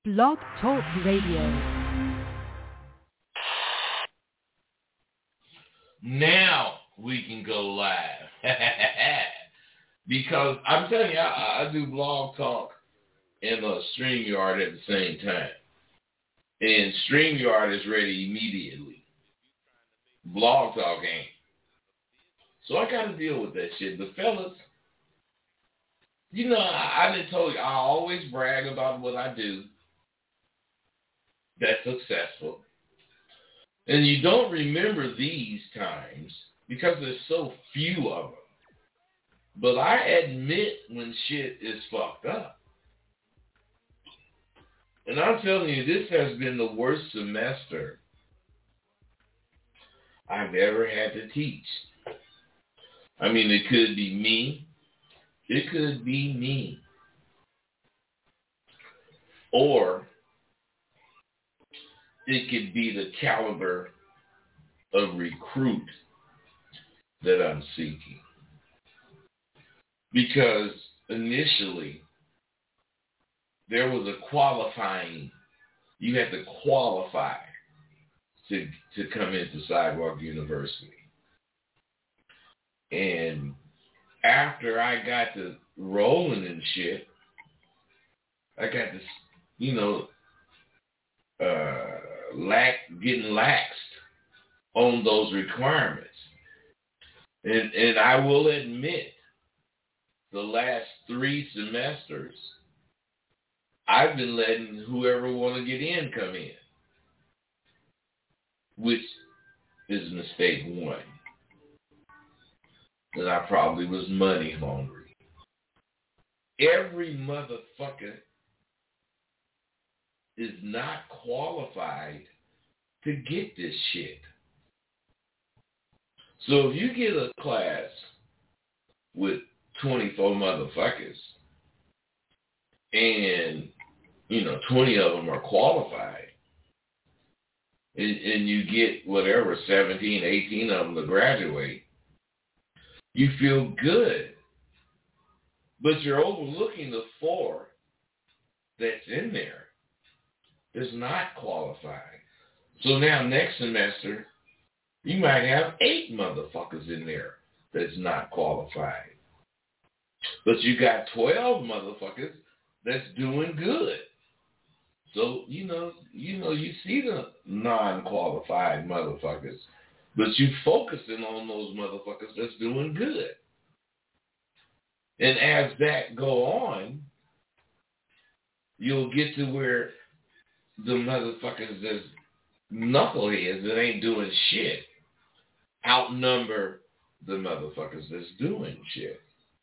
Blog Talk Radio. Now we can go live. Because I'm telling you, I do Blog Talk and StreamYard at the same time. And StreamYard is ready immediately. Blog Talk ain't. So I got to deal with that shit. The fellas, you know, I done told you, I always brag about what I do that's successful. And you don't remember these times because there's so few of them. But I admit when shit is fucked up. And I'm telling you, this has been the worst semester I've ever had to teach. I mean, it could be me. It could be me. Or it could be the caliber of recruit that I'm seeking. Because initially, there was a qualifying. You had to qualify to come into Sidewalk University. And after I got to rolling and shit, I got to, you know, getting laxed on those requirements. And I will admit, the last 3 semesters, I've been letting whoever want to get in come in, which is mistake 1. And I probably was money hungry. Every motherfucker is not qualified to get this shit. So if you get a class with 24 motherfuckers and, you know, 20 of them are qualified and you get whatever, 17, 18 of them to graduate, you feel good. But you're overlooking the 4 that's in there that's not qualified. So now next semester, you might have 8 motherfuckers in there that's not qualified. But you got 12 motherfuckers that's doing good. So, you know, you see the non-qualified motherfuckers, but you focusing on those motherfuckers that's doing good. And as that go on, you'll get to where the motherfuckers that's knuckleheads that ain't doing shit outnumber the motherfuckers that's doing shit.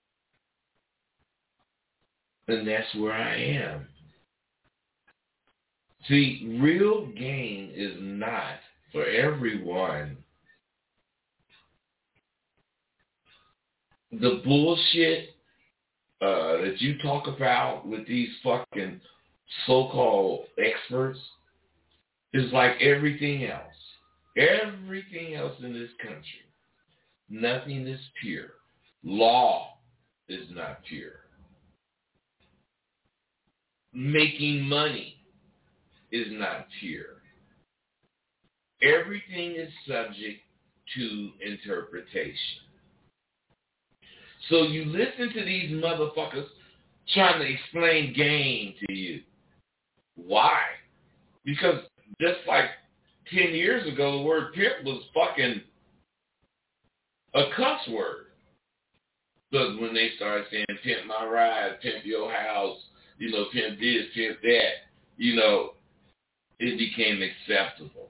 And that's where I am. See, real gain is not for everyone. The bullshit that you talk about with these fucking so-called experts is like everything else. Everything else in this country. Nothing is pure. Law is not pure. Making money is not pure. Everything is subject to interpretation. So you listen to these motherfuckers trying to explain game to you. Why? Because just like 10 years ago, the word pimp was fucking a cuss word. But when they started saying pimp my ride, pimp your house, you know, pimp this, pimp that, you know, it became acceptable.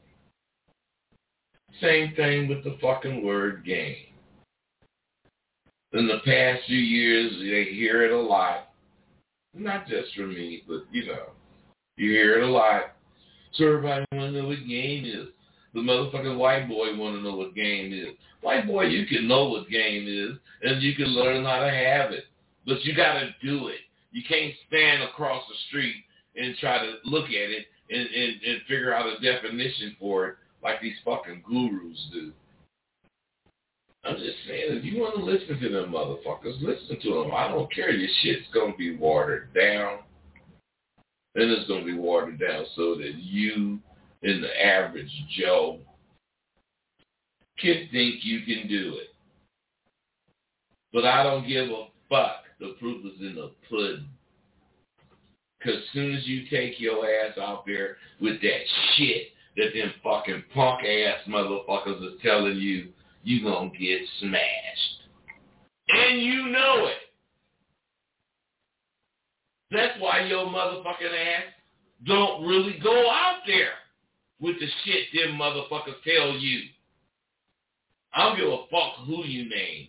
Same thing with the fucking word game. In the past few years, they hear it a lot. Not just from me, but, you know, you hear it a lot. So everybody want to know what game is. The motherfucking white boy want to know what game is. White boy, you can know what game is, and you can learn how to have it. But you got to do it. You can't stand across the street and try to look at it and figure out a definition for it like these fucking gurus do. I'm just saying, if you want to listen to them motherfuckers, listen to them. I don't care. Your shit's going to be watered down. And it's going to be watered down so that you and the average Joe can think you can do it. But I don't give a fuck. The proof is in the pudding. Because as soon as you take your ass out there with that shit that them fucking punk-ass motherfuckers is telling you, you going to get smashed. And you know it. That's why your motherfucking ass don't really go out there with the shit them motherfuckers tell you. I don't give a fuck who you name.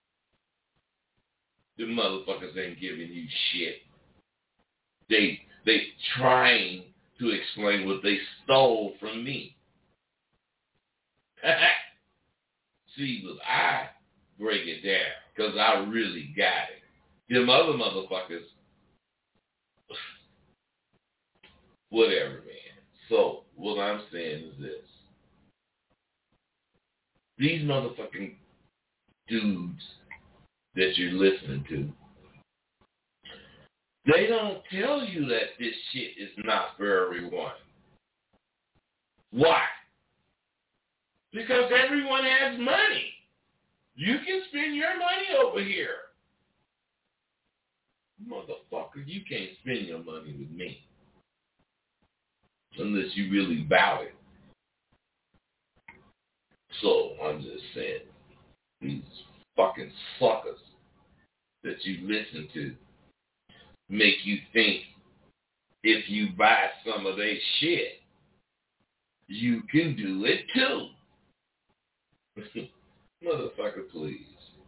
Them motherfuckers ain't giving you shit. They trying to explain what they stole from me. See, but I break it down because I really got it. Them other motherfuckers, whatever, man. So what I'm saying is this. These motherfucking dudes that you're listening to, they don't tell you that this shit is not for everyone. Why? Because everyone has money. You can spend your money over here. Motherfucker, you can't spend your money with me. Unless you really bow it. So, I'm just saying, these fucking suckers that you listen to make you think if you buy some of their shit, you can do it too. Motherfucker, please.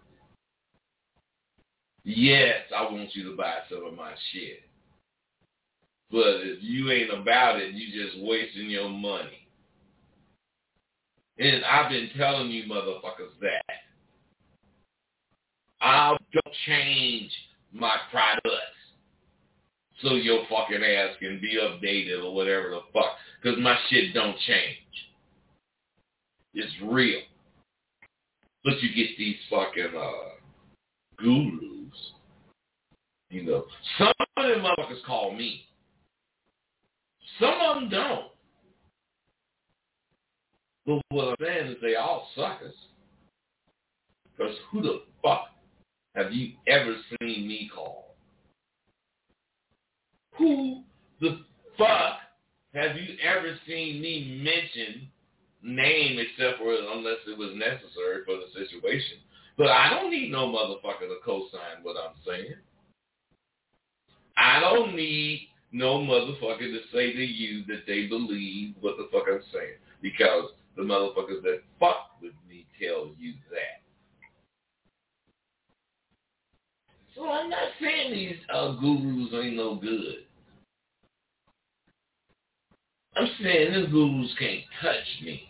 Yes, I want you to buy some of my shit. But if you ain't about it, you just wasting your money. And I've been telling you motherfuckers that. I don't change my products so your fucking ass can be updated or whatever the fuck. Because my shit don't change. It's real. But you get these fucking gurus. You know, some of them motherfuckers call me. Some of them don't. But what I'm saying is they all suckers. Because who the fuck have you ever seen me call? Who the fuck have you ever seen me mention name except for unless it was necessary for the situation? But I don't need no motherfucker to co-sign what I'm saying. I don't need no motherfucker to say to you that they believe what the fuck I'm saying. Because the motherfuckers that fuck with me tell you that. So I'm not saying these gurus ain't no good. I'm saying these gurus can't touch me.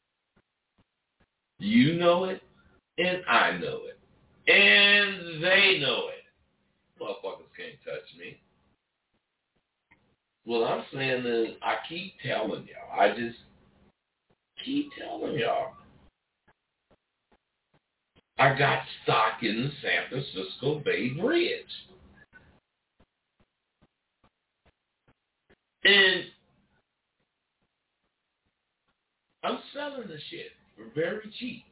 You know it, and I know it. And they know it. Motherfuckers can't touch me. What I'm saying is I keep telling y'all. I just keep telling y'all. I got stock in the San Francisco Bay Bridge. And I'm selling the shit for very cheap.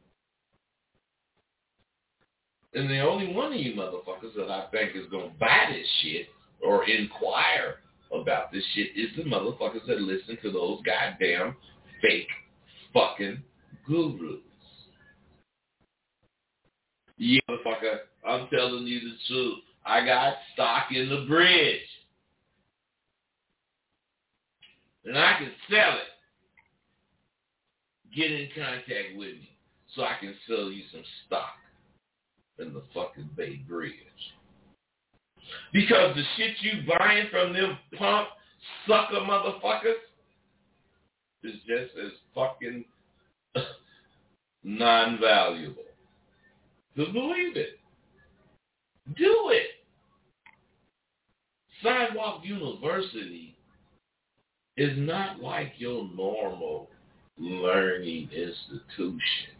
And the only one of you motherfuckers that I think is going to buy this shit or inquire about this shit is the motherfuckers that listen to those goddamn fake fucking gurus. Yeah, motherfucker, I'm telling you the truth. I got stock in the bridge. And I can sell it. Get in contact with me so I can sell you some stock in the fucking Bay Bridge. Because the shit you buying from them punk sucker motherfuckers is just as fucking non-valuable. So believe it. Do it. Sidewalk University is not like your normal learning institution.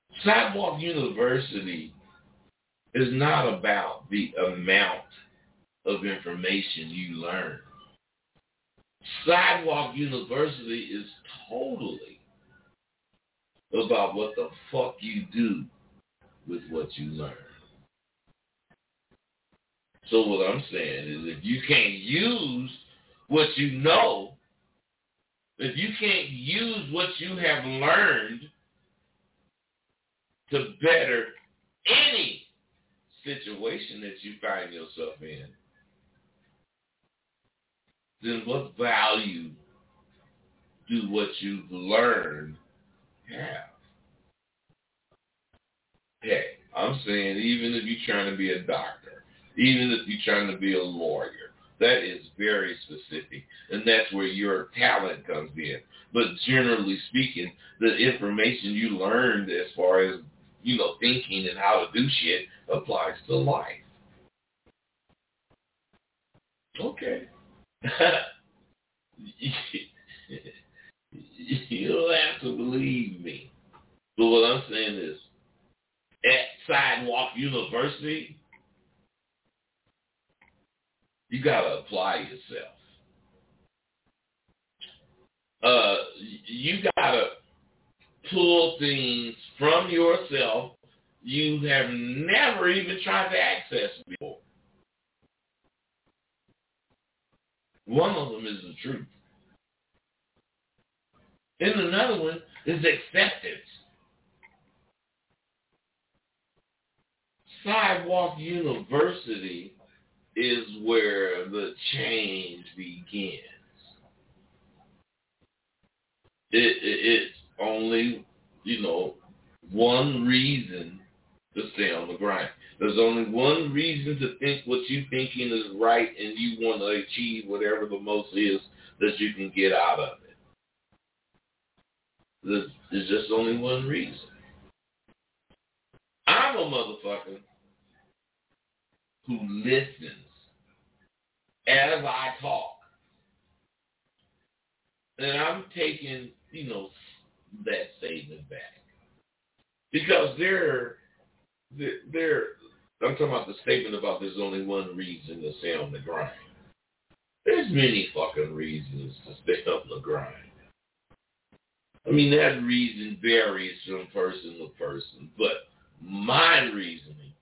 Sidewalk University is not about the amount of information you learn. Sidewalk University is totally about what the fuck you do with what you learn. So what I'm saying is if you can't use what you know, if you can't use what you have learned to better any situation that you find yourself in, then what value do what you've learned have? Hey, I'm saying even if you're trying to be a doctor, even if you're trying to be a lawyer, that is very specific, and that's where your talent comes in. But generally speaking, the information you learned as far as, thinking and how to do shit applies to life. Okay. You don't have to believe me. But what I'm saying is, at Sidewalk University, you got to apply yourself. You got to pull things from yourself you have never even tried to access before. One of them is the truth. And another one is acceptance. Sidewalk University is where the change begins. It's only, one reason to stay on the grind. There's only one reason to think what you're thinking is right and you want to achieve whatever the most is that you can get out of it. There's just only one reason. I'm a motherfucker who listens as I talk. And I'm taking, that statement back. Because I'm talking about the statement about there's only one reason to stay on the grind. There's many fucking reasons to stay on the grind. I mean, that reason varies from person to person. But my reasoning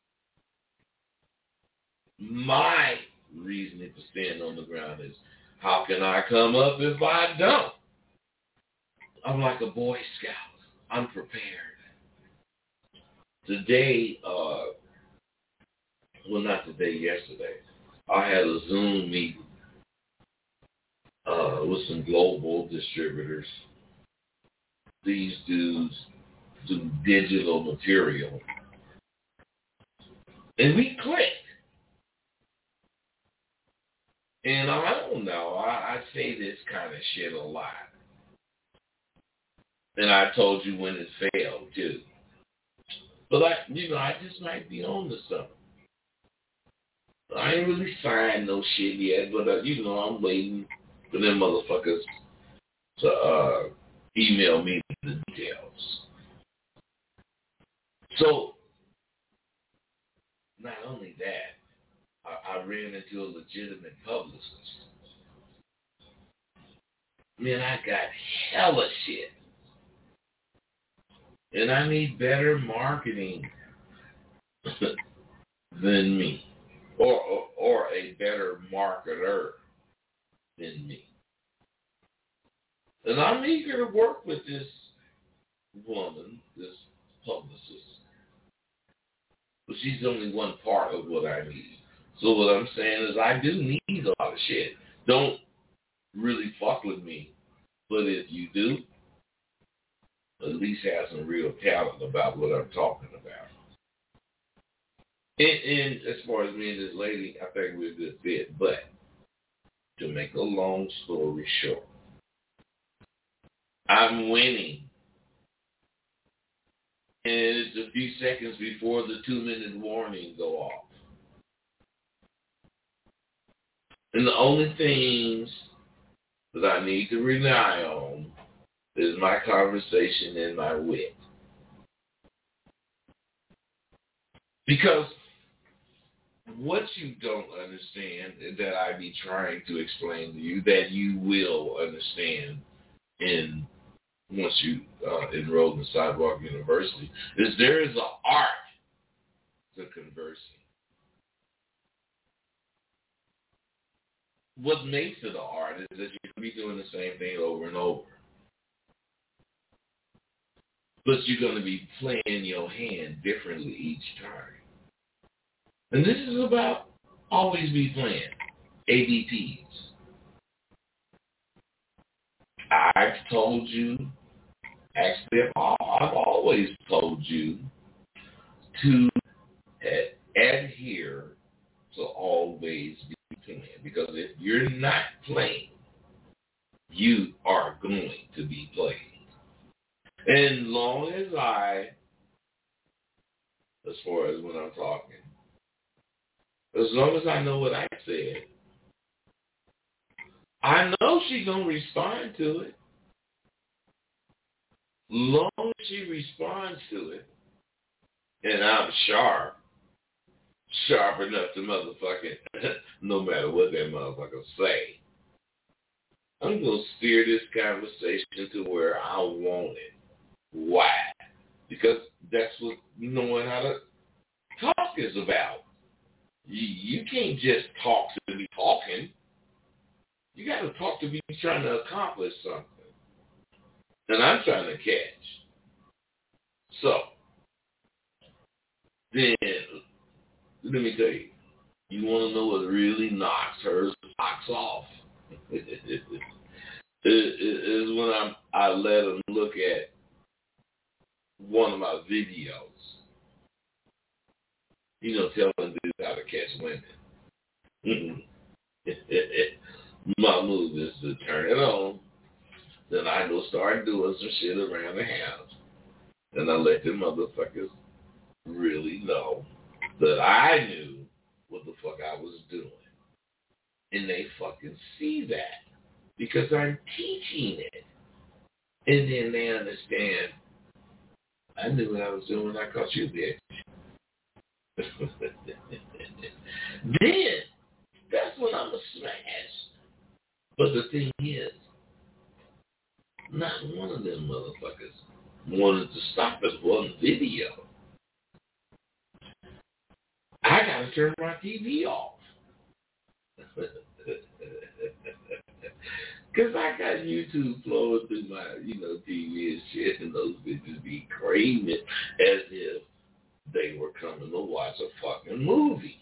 for staying on the ground is, how can I come up if I don't? I'm like a Boy Scout. I'm prepared. Today, yesterday, I had a Zoom meeting with some global distributors. These dudes do digital material. And we clicked. And I don't know, I say this kind of shit a lot. And I told you when it failed, too. But, I just might be on to something. I ain't really signed no shit yet, but, I'm waiting for them motherfuckers to email me the details. So, not only that, I ran into a legitimate publicist. Man, I got hella shit. And I need better marketing than me. Or a better marketer than me. And I'm eager to work with this woman, this publicist. But she's only one part of what I need. So what I'm saying is I do need a lot of shit. Don't really fuck with me. But if you do, at least have some real talent about what I'm talking about. And as far as me and this lady, I think we're a good fit. But to make a long story short, I'm winning. And it's a few seconds before the 2-minute warning go off. And the only things that I need to rely on is my conversation and my wit. Because what you don't understand that I be trying to explain to you that you will understand in once you enroll in Sidewalk University is there is an art to conversing. What makes it an art is that you can be doing the same thing over and over. But you're going to be playing your hand differently each time. And this is about always be playing ADPs. I've told you, actually I've always told you to adhere to always be playing. Because if you're not playing, you are going to be playing. And long as as far as when I'm talking, as long as I know what I said, I know she's going to respond to it. Long as she responds to it, and I'm sharp enough to motherfucking, no matter what that motherfucker say, I'm going to steer this conversation to where I want it. Why? Because that's what knowing how to talk is about. You can't just talk to be talking. You got to talk to be trying to accomplish something. And I'm trying to catch. So, then, let me tell you, you want to know what really knocks her socks off? Is when I let them look at one of my videos. Telling dudes how to catch women. My move is to turn it on. Then I go start doing some shit around the house. And I let them motherfuckers really know that I knew what the fuck I was doing. And they fucking see that. Because I'm teaching it. And then they understand, I knew what I was doing when I caught you, bitch. Then, that's when I'm a smash. But the thing is, not one of them motherfuckers wanted to stop at one video. I gotta turn my TV off. Because I got YouTube flowing through my, TV and shit, and those bitches be craving it as if they were coming to watch a fucking movie.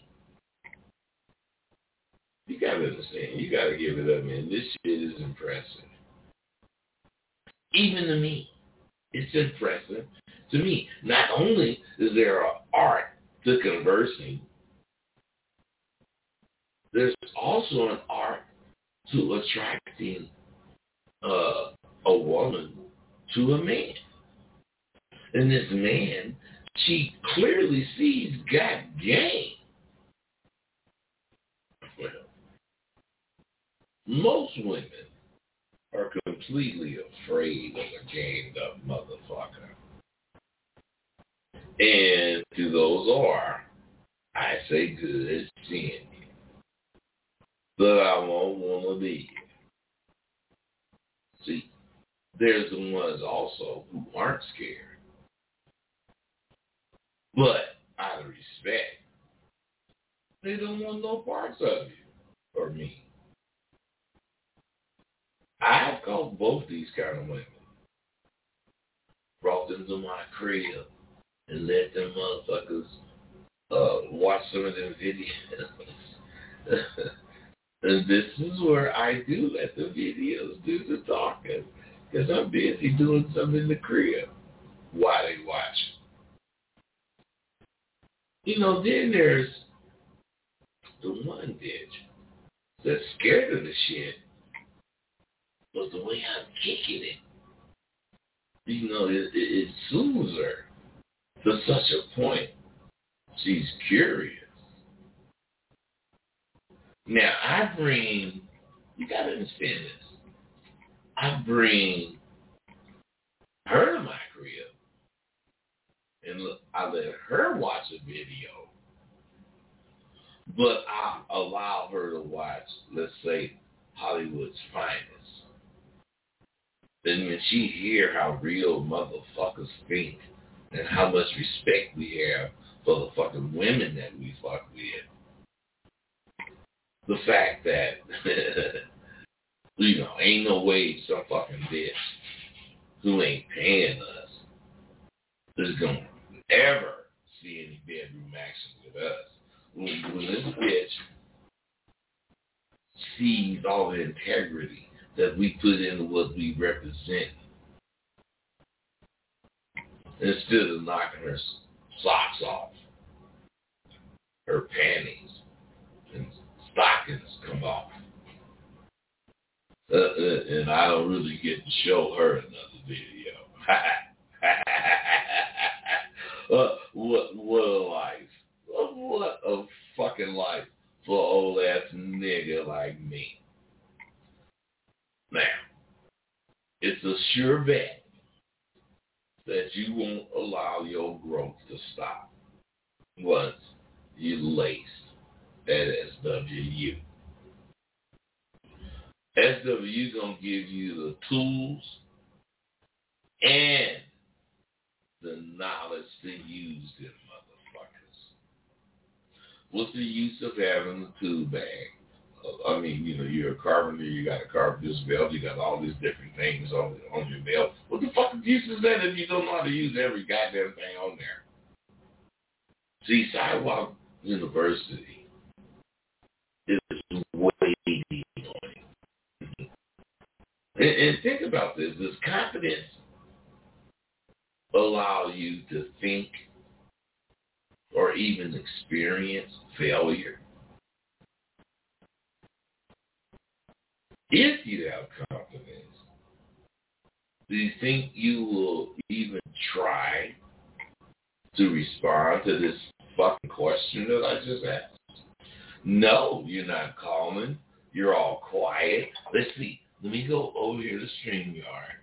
You gotta understand. You gotta give it up, man. This shit is impressive. Even to me. It's impressive to me. Not only is there an art to conversing, there's also an art to attracting a woman to a man. And this man, she clearly sees got game. Well, most women are completely afraid of a gamed up motherfucker. And to those I say good seeing you. But I won't want to be. See, there's the ones also who aren't scared. But out of respect, they don't want no parts of you or me. I've caught both these kind of women. Brought them to my crib and let them motherfuckers watch some of them videos. And this is where I do let the videos do the talking. Because I'm busy doing something in the crib while they watch. Then there's the one bitch that's scared of the shit. But the way I'm kicking it, it soothes her to such a point. She's curious. Now, you got to understand this. I bring her to my crib, and look, I let her watch a video But I allow her to watch, let's say, Hollywood's Finest. And when she hear how real motherfuckers think and how much respect we have for the fucking women that we fuck with, the fact that, ain't no way some fucking bitch who ain't paying us is going to ever see any bedroom action with us. When this bitch sees all the integrity that we put into what we represent, instead of knocking her socks off, her panties and stockings come off. And I don't really get to show her another video. What a life. What a fucking life for an old ass nigga like me. Now, it's a sure bet that you won't allow your growth to stop once you lace at SWU. SWU gonna give you the tools and the knowledge to use them motherfuckers. What's the use of having a tool bag? I mean, you're a carpenter, you got a carpenter's belt, you got all these different things on your belt. What the fuck use is that if you don't know how to use every goddamn thing on there? See, Sidewalk University is way deep on it. And think about this. Does confidence allow you to think or even experience failure? If you have confidence, do you think you will even try to respond to this fucking question that I just asked? No, you're not calling. You're all quiet. Let's see. Let me go over here to StreamYard.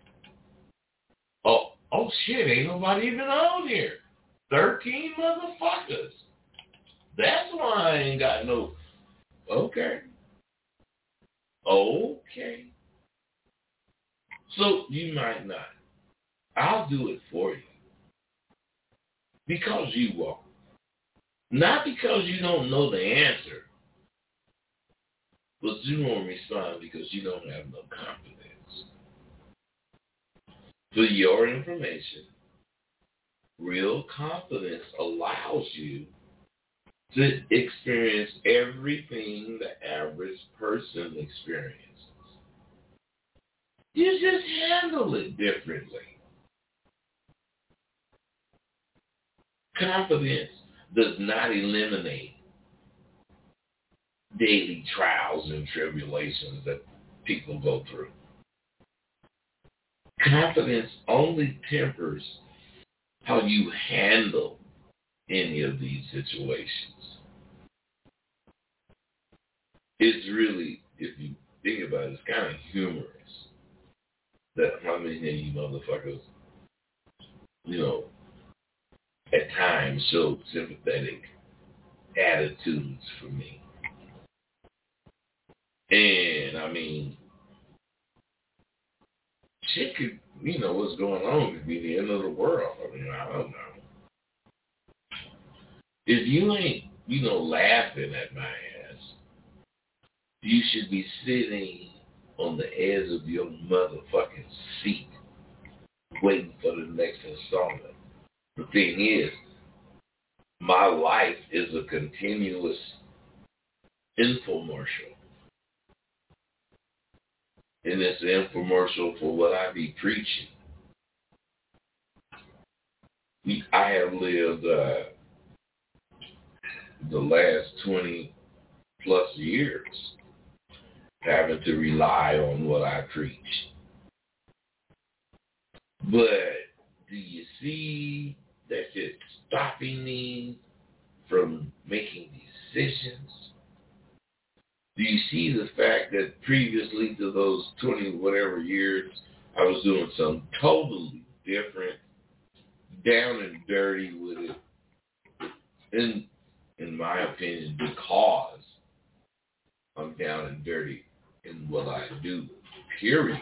Oh shit, ain't nobody even on here. 13 motherfuckers. That's why I ain't got no... Okay. So you might not. I'll do it for you. Because you won't. Not because you don't know the answer. But you won't respond because you don't have no confidence. For your information, real confidence allows you to experience everything the average person experiences. You just handle it differently. Confidence does not eliminate daily trials and tribulations that people go through. Confidence only tempers how you handle any of these situations. It's really, if you think about it, it's kind of humorous that how many of you motherfuckers, at times show sympathetic attitudes for me. And, I mean, shit could, what's going on could be the end of the world. I mean, I don't know. If you ain't, laughing at my ass, you should be sitting on the edge of your motherfucking seat waiting for the next installment. The thing is, my life is a continuous infomercial. And it's an infomercial for what I be preaching. I have lived the last 20 plus years having to rely on what I preach. But do you see that it's stopping me from making decisions? Do you see the fact that previously to those 20 whatever years, I was doing something totally different, down and dirty with it, and in my opinion, because I'm down and dirty in what I do, period,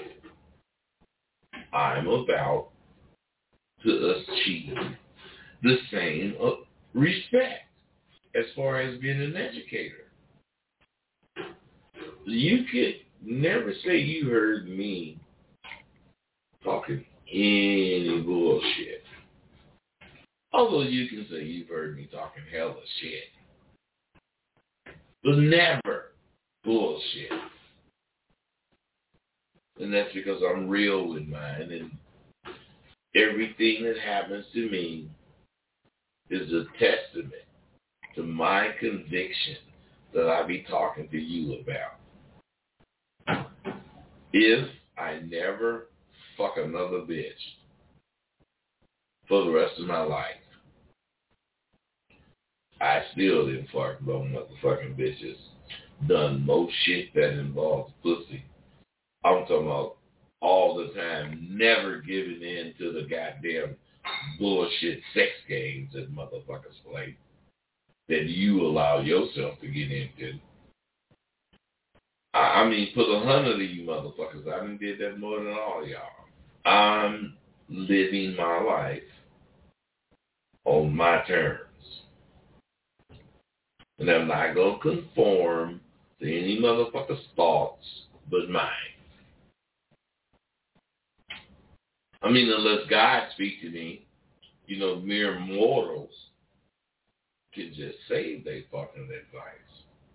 I'm about to achieve the same respect as far as being an educator. You could never say you heard me talking any bullshit. Although you can say you've heard me talking hella shit. But never bullshit. And that's because I'm real with mine, and everything that happens to me is a testament to my conviction that I be talking to you about. If I never fuck another bitch for the rest of my life, I still didn't fuck no motherfucking bitches. Done most shit that involves pussy. I'm talking about all the time, never giving in to the goddamn bullshit sex games that motherfuckers play that you allow yourself to get into. I mean, put 100 of you motherfuckers, I done did that more than all y'all. I'm living my life on my terms. And I'm not going to conform to any motherfucker's thoughts but mine. I mean, unless God speaks to me, mere mortals can just say they fucking advice.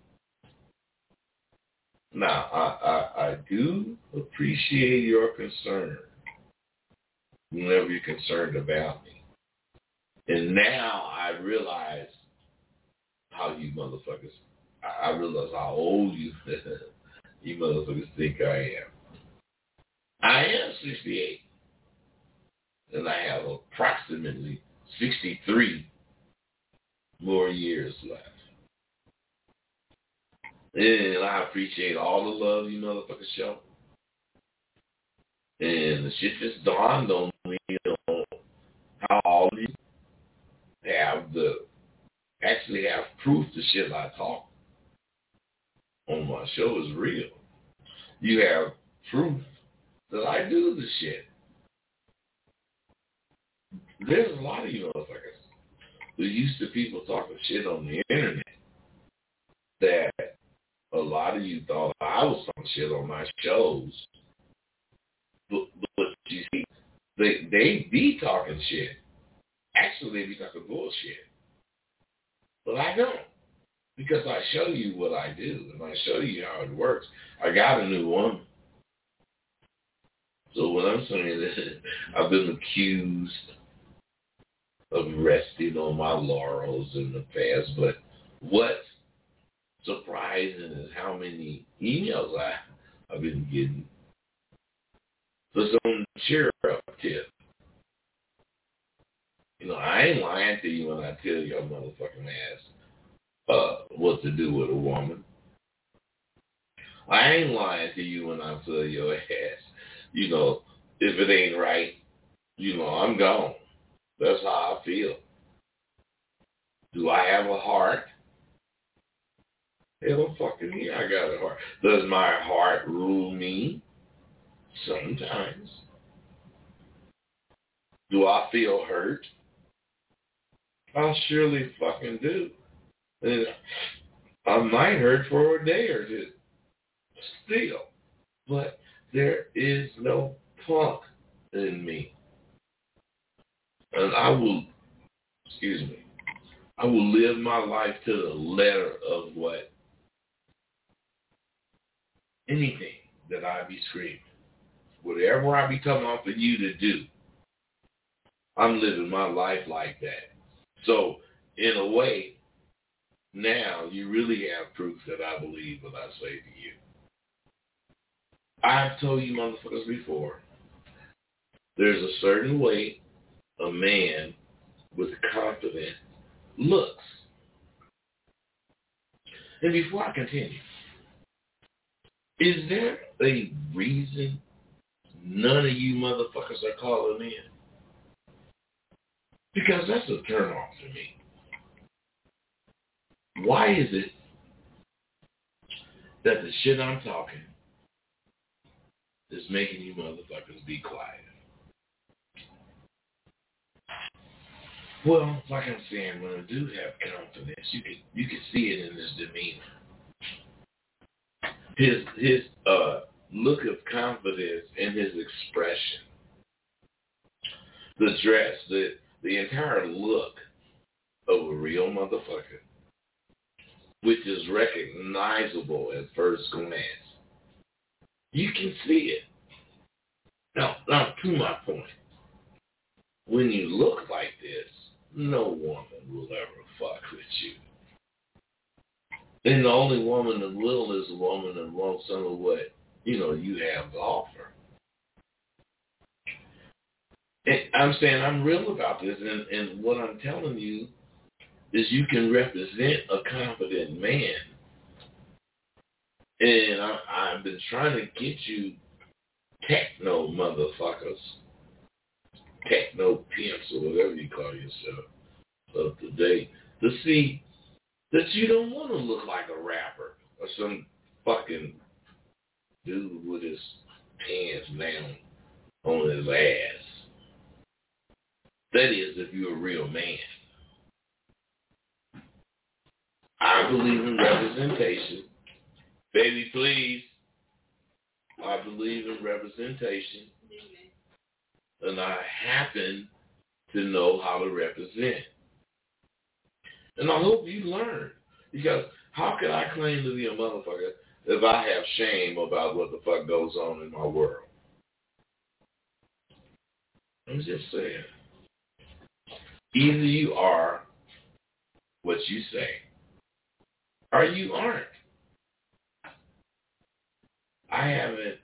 Now, I do appreciate your concern whenever you're concerned about me. And now I realize how you motherfuckers, I realize how old you motherfuckers think I am. I am 68. And I have approximately 63 more years left. And I appreciate all the love you motherfuckers show. And the shit just dawned on me, how all of you actually have proof the shit I talk on my show is real. You have proof that I do the shit. There's a lot of you motherfuckers who used to people talking shit on the internet that a lot of you thought I was talking shit on my shows. But you see, they be talking shit. Actually, they be talking bullshit. But I don't. Because I show you what I do, and I show you how it works. I got a new woman. So what I'm saying is I've been accused of resting on my laurels in the past, but what's surprising is how many emails I've been getting for some cheer up tip. I ain't lying to you when I tell your motherfucking ass what to do with a woman. I ain't lying to you when I tell your ass, if it ain't right, I'm gone. That's how I feel. Do I have a heart? Hell fucking yeah, I got a heart. Does my heart rule me? Sometimes. Do I feel hurt? I surely fucking do. And I might hurt for a day or two. Still. But there is no punk in me. And I will live my life to the letter of what anything that I be screaming. Whatever I be coming off of you to do, I'm living my life like that. So, in a way, now you really have proof that I believe what I say to you. I've told you motherfuckers before, there's a certain way a man with confidence looks. And before I continue, is there a reason none of you motherfuckers are calling in? Because that's a turn off to me. Why is it that the shit I'm talking is making you motherfuckers be quiet? Well, like I'm saying, when I do have confidence, you can see it in his demeanor. His look of confidence in his expression, the dress, the entire look of a real motherfucker, which is recognizable at first glance. You can see it. Now, to my point, when you look like this, no woman will ever fuck with you. And the only woman that will is a woman that wants some of what, you have to offer. And I'm saying I'm real about this, and what I'm telling you is you can represent a confident man. And I've been trying to get you techno motherfuckers, techno pimps, or whatever you call yourself, of today, to see that you don't want to look like a rapper or some fucking dude with his pants down on his ass. That is, if you're a real man. I believe in representation. Baby, please. I believe in representation. And I happen to know how to represent. And I hope you learn. Because how can I claim to be a motherfucker if I have shame about what the fuck goes on in my world? I'm just saying. Either you are what you say, or you aren't. I haven't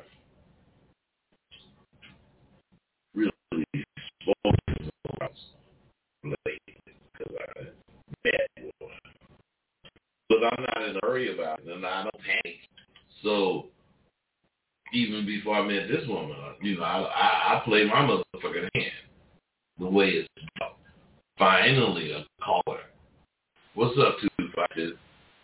really spoken about lately because I met one. But I'm not in a hurry about it, and I don't panic. So even before I met this woman, I play my motherfucking hand the way it's done. Finally, a caller. What's up, 252?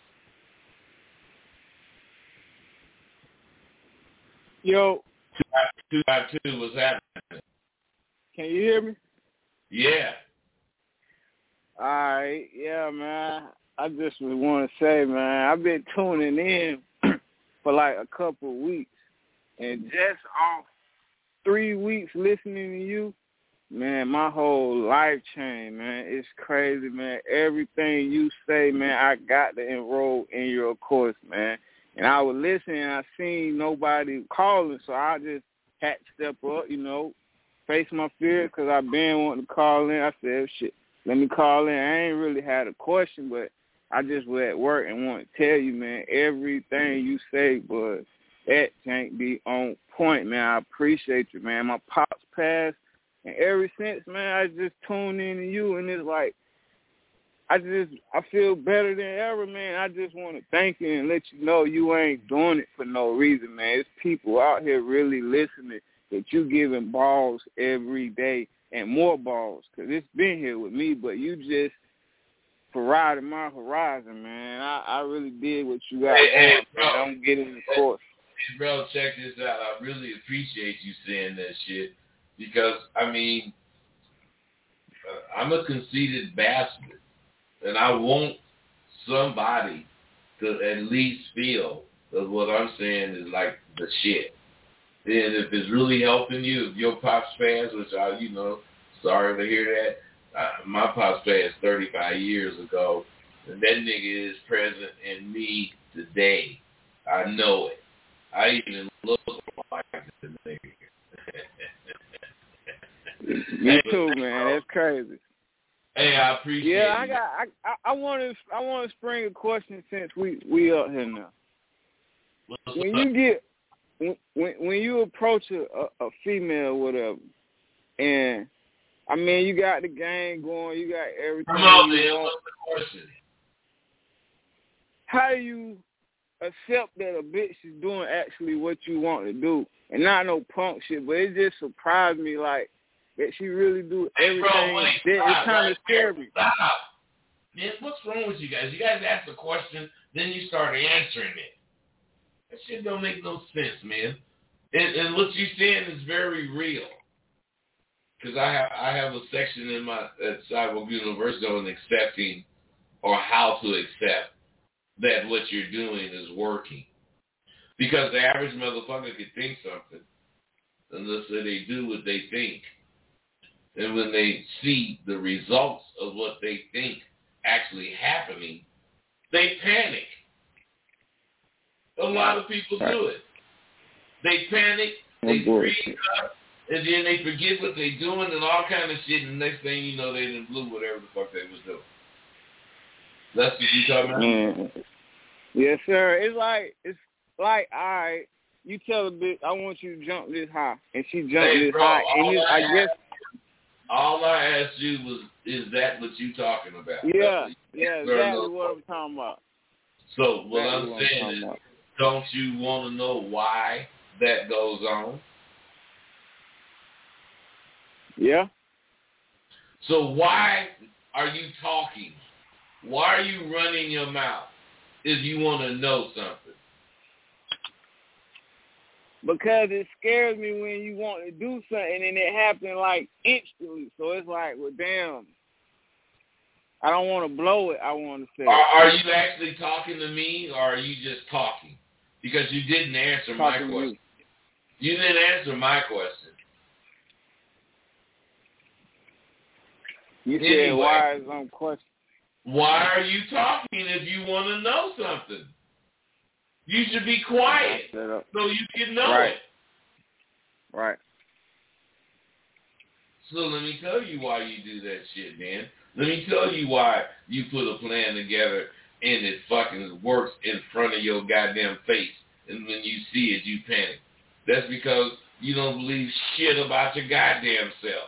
Yo. 252, what's happening? Can you hear me? Yeah. All right. Yeah, man. I just want to say, man, I've been tuning in for like a couple of weeks. And just off 3 weeks listening to you, man, my whole life changed, man. It's crazy, man. Everything you say, man, I got to enroll in your course, man. And I was listening, and I seen nobody calling, so I just had to step up, face my fears, because I've been wanting to call in. I said, shit, let me call in. I ain't really had a question, but I just was at work and want to tell you, man, everything you say, bud, that can't be on point, man. I appreciate you, man. My pops passed, and ever since, man, I just tuned into you, and it's like, I feel better than ever, man. I just want to thank you and let you know you ain't doing it for no reason, man. It's people out here really listening that you giving balls every day and more balls, because it's been here with me, but you just provided my horizon, man. I really did what you got going, man. I'm getting the course. Hey, bro, check this out. I really appreciate you saying that shit because, I'm a conceited bastard. And I want somebody to at least feel that what I'm saying is like the shit. And if it's really helping you, if your pops passed, which I, sorry to hear that. My pops passed 35 years ago, and that nigga is present in me today. I know it. I even look like the nigga. Me too, man. That's crazy. Hey, I appreciate it. Yeah, I want to spring a question since we up here now. When you approach a female, whatever, and you got the game going, you got everything. Come on, man. What's the question? How do you accept that a bitch is doing actually what you want to do, and not no punk shit? But it just surprised me, like, that she really do everything. Hey, bro, it's kind of scary. Man, what's wrong with you guys? You guys ask a question, then you start answering it. That shit don't make no sense, man. And what you're saying is very real. Because I have a section at Sidewalk University on accepting or how to accept that what you're doing is working. Because the average motherfucker could think something unless they do what they think. And when they see the results of what they think actually happening, they panic. A lot of people do it. They panic, they freeze up, and then they forget what they're doing and all kind of shit, and the next thing you know, they done blew whatever the fuck they was doing. That's what you talking about? Mm. Yes, sir. It's like, all right, you tell a bitch, I want you to jump this high, and she jumped this high, and I guess. All I asked you was, is that what you talking about? Yeah, exactly what I'm talking about. So what I'm saying is, don't you want to know why that goes on? Yeah. So why are you talking? Why are you running your mouth if you want to know something? Because it scares me when you want to do something and it happens like instantly. So it's like, well, damn. I don't want to blow it. I want to say. Are you actually talking to me, or are you just talking? Because you didn't answer my question. You didn't answer my question. You said, why is some question? Why are you talking if you want to know something? You should be quiet so you can know it. Right. So let me tell you why you do that shit, man. Let me tell you why you put a plan together and it fucking works in front of your goddamn face. And when you see it, you panic. That's because you don't believe shit about your goddamn self.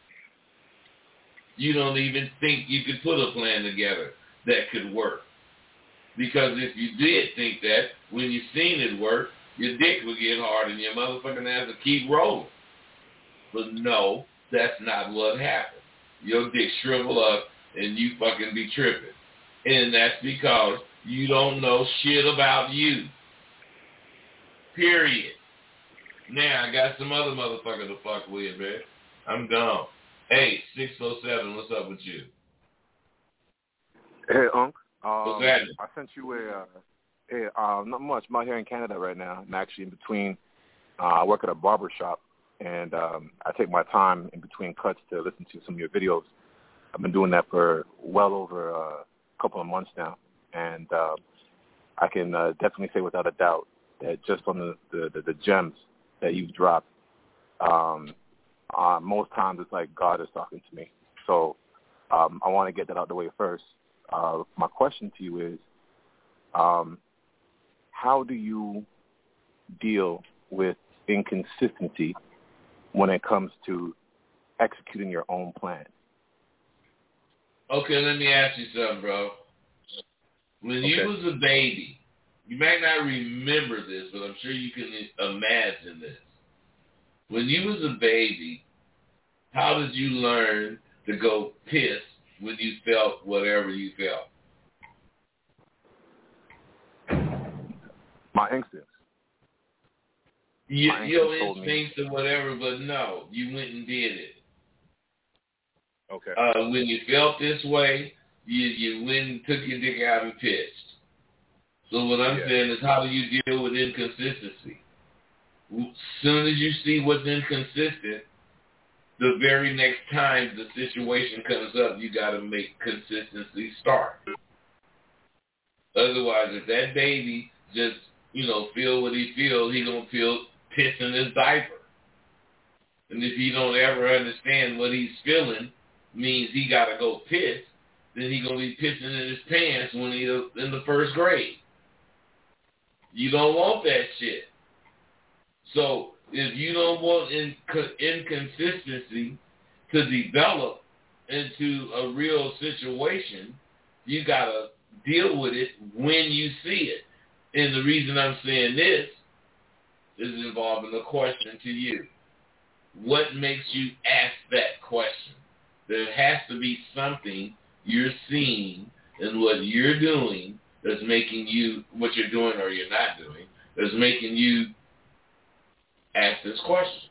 You don't even think you could put a plan together that could work. Because if you did think that, when you seen it work, your dick would get hard and your motherfucking ass would keep rolling. But no, that's not what happened. Your dick shrivel up and you fucking be tripping. And that's because you don't know shit about you. Period. Now, I got some other motherfucker to fuck with, man. I'm gone. Hey, 607, what's up with you? Hey, Unc. What's that? I sent you not much. I'm out here in Canada right now. I'm actually in between. I work at a barber shop, and I take my time in between cuts to listen to some of your videos. I've been doing that for well over a couple of months now, and I can definitely say without a doubt that just on the gems that you've dropped, most times it's like God is talking to me. So I want to get that out of the way first. My question to you is, how do you deal with inconsistency when it comes to executing your own plan? Okay, let me ask you something, bro. When you was a baby, you might not remember this, but I'm sure you can imagine this. When you was a baby, how did you learn to go piss when you felt whatever you felt? My instincts. Your instincts or whatever, but no, you went and did it. Okay. When you felt this way, you went and took your dick out and pissed. So what I'm saying is, how do you deal with inconsistency? As soon as you see what's inconsistent, the very next time the situation comes up, you got to make consistency start. Otherwise, if that baby just, feel what he feels, he going to feel piss in his diaper. And if he don't ever understand what he's feeling means he got to go piss, then he going to be pissing in his pants when he's in the first grade. You don't want that shit. So if you don't want inconsistency to develop into a real situation, you got to deal with it when you see it. And the reason I'm saying this is involving a question to you. What makes you ask that question? There has to be something you're seeing and what you're doing that's making you, what you're doing or you're not doing, that's making you ask this question?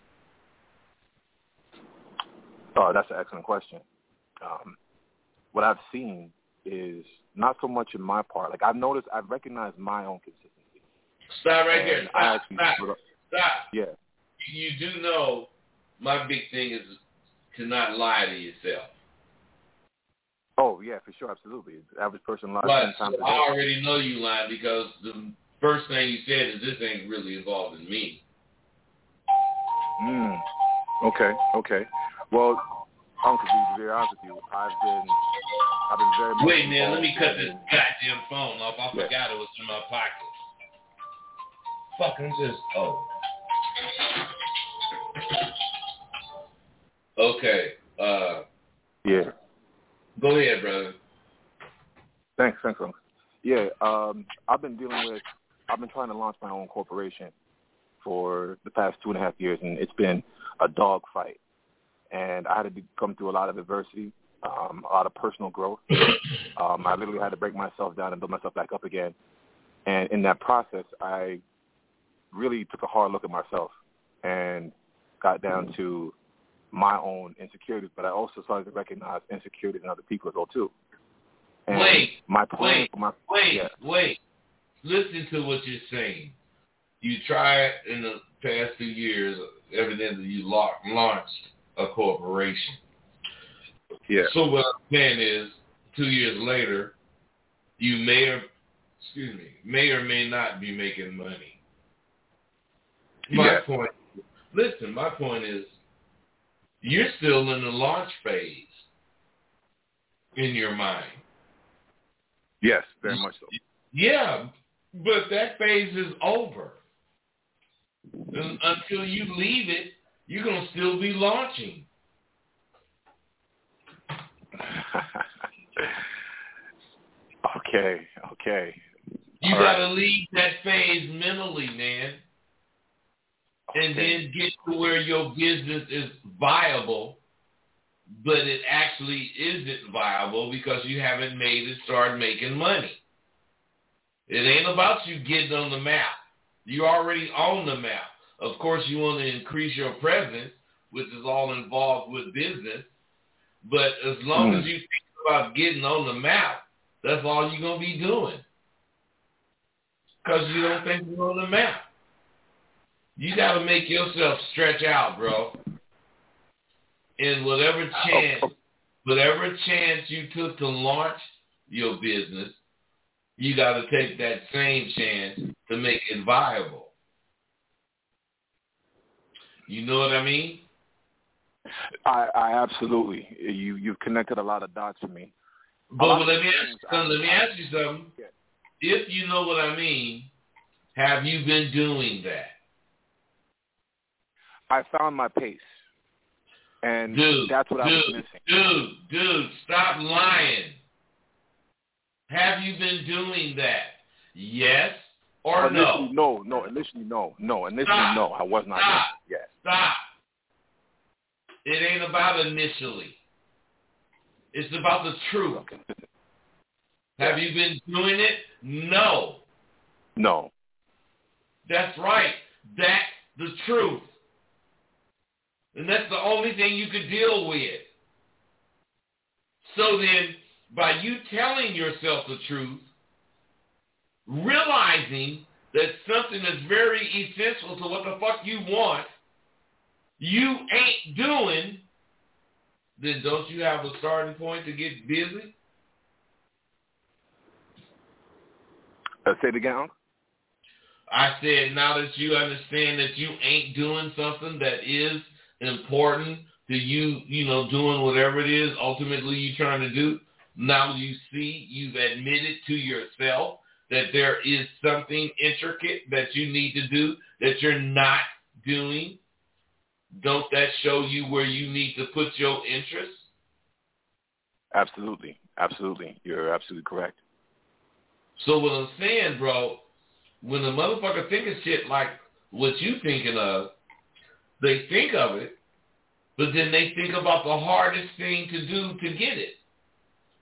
Oh, that's an excellent question. What I've seen is not so much in my part. Like, I've recognized my own consistency. Stop right there. Stop. Yeah. You do know my big thing is to not lie to yourself. Oh, yeah, for sure, absolutely. The average person lies 10 times a day. I already know you lying because the first thing you said is this ain't really involved in me. Okay. Well, to be very honest with you, I've been very much Wait, man, involved. let me cut this goddamn phone off. I forgot it was in my pocket. Fucking just, Okay. Yeah. Go ahead, brother. Thanks, Uncle. Yeah, I've been trying to launch my own corporation for the past 2.5 years, and it's been a dog fight. And I had to come through a lot of adversity, a lot of personal growth. I literally had to break myself down and build myself back up again. And in that process, I really took a hard look at myself and got down to my own insecurities, but I also started to recognize insecurities in other people as well, too. And wait. Listen to what you're saying. You tried in the past 2 years, evidently you launched a corporation. Yeah. So what I'm saying is, 2 years later, you may or may not be making money. My point is, you're still in the launch phase in your mind. Yes, very much so. Yeah, but that phase is over. And until you leave it, you're going to still be launching. Okay. You got to leave that phase mentally, man. Okay. And then get to where your business is viable, but it actually isn't viable because you haven't made it start making money. It ain't about you getting on the map. You're already on the map. Of course, you want to increase your presence, which is all involved with business. But as long as you think about getting on the map, that's all you're going to be doing. Because you don't think you're on the map. You got to make yourself stretch out, bro. And whatever chance you took to launch your business, you got to take that same chance to make it viable. You know what I mean? I absolutely. You've connected a lot of dots for me. But let me ask you something. Yeah. If you know what I mean, have you been doing that? I found my pace. And that's what I was missing. Dude, stop lying. Have you been doing that? Yes or no? Initially, no. I was not. Yes. Stop. It ain't about initially. It's about the truth. Okay. Have you been doing it? No. That's right. That's the truth. And that's the only thing you could deal with. So then, by you telling yourself the truth, realizing that something that's very essential to what the fuck you want, you ain't doing, then don't you have a starting point to get busy? Say it again, Uncle? I said, now that you understand that you ain't doing something that is important to you, doing whatever it is ultimately you're trying to do, now you see you've admitted to yourself that there is something intricate that you need to do that you're not doing. Don't that show you where you need to put your interests? Absolutely. You're absolutely correct. So what I'm saying, bro, when a motherfucker think of shit like what you thinking of, they think of it, but then they think about the hardest thing to do to get it.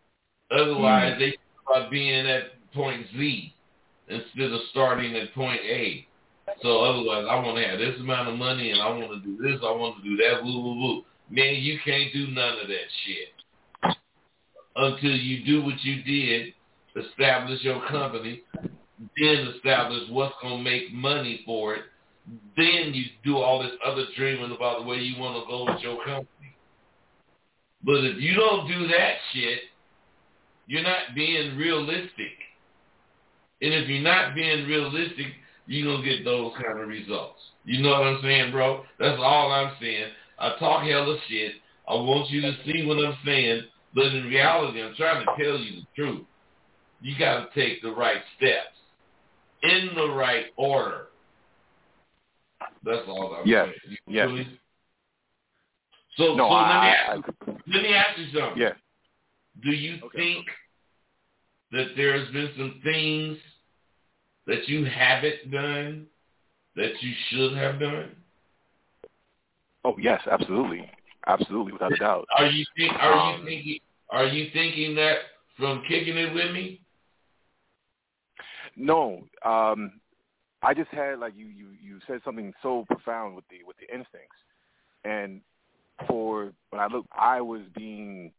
Otherwise, they think about being at point Z instead of starting at point A. So otherwise, I want to have this amount of money, and I want to do this, I want to do that, woo, woo, woo. Man, you can't do none of that shit until you do what you did, establish your company, then establish what's going to make money for it. Then you do all this other dreaming about the way you want to go with your company. But if you don't do that shit, you're not being realistic. And if you're not being realistic, you're going to get those kind of results. You know what I'm saying, bro? That's all I'm saying. I talk hella shit. I want you to see what I'm saying. But in reality, I'm trying to tell you the truth. You got to take the right steps in the right order. That's all I'm saying. Yes. Really? So let me ask you something. Yeah. Do you think that there's been some things that you haven't done that you should have done? Oh yes, absolutely, without a doubt. Are you thinking that from kicking it with me? No, I just had like you said something so profound with the instincts, and for when I look, I was being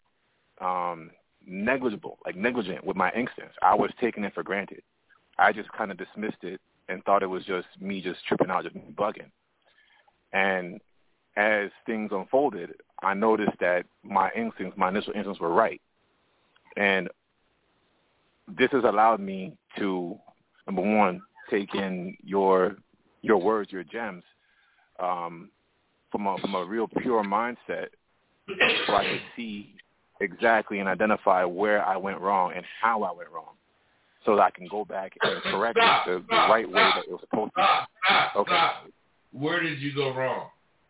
negligent with my instincts. I was taking it for granted. I just kind of dismissed it and thought it was just me just tripping out, just bugging. And as things unfolded, I noticed that my initial instincts were right. And this has allowed me to, number one, take in your words, your gems, from a real pure mindset, so I could see exactly and identify where I went wrong and how I went wrong, so that I can go back and correct it the right way that it was supposed to be. Stop. Where did you go wrong?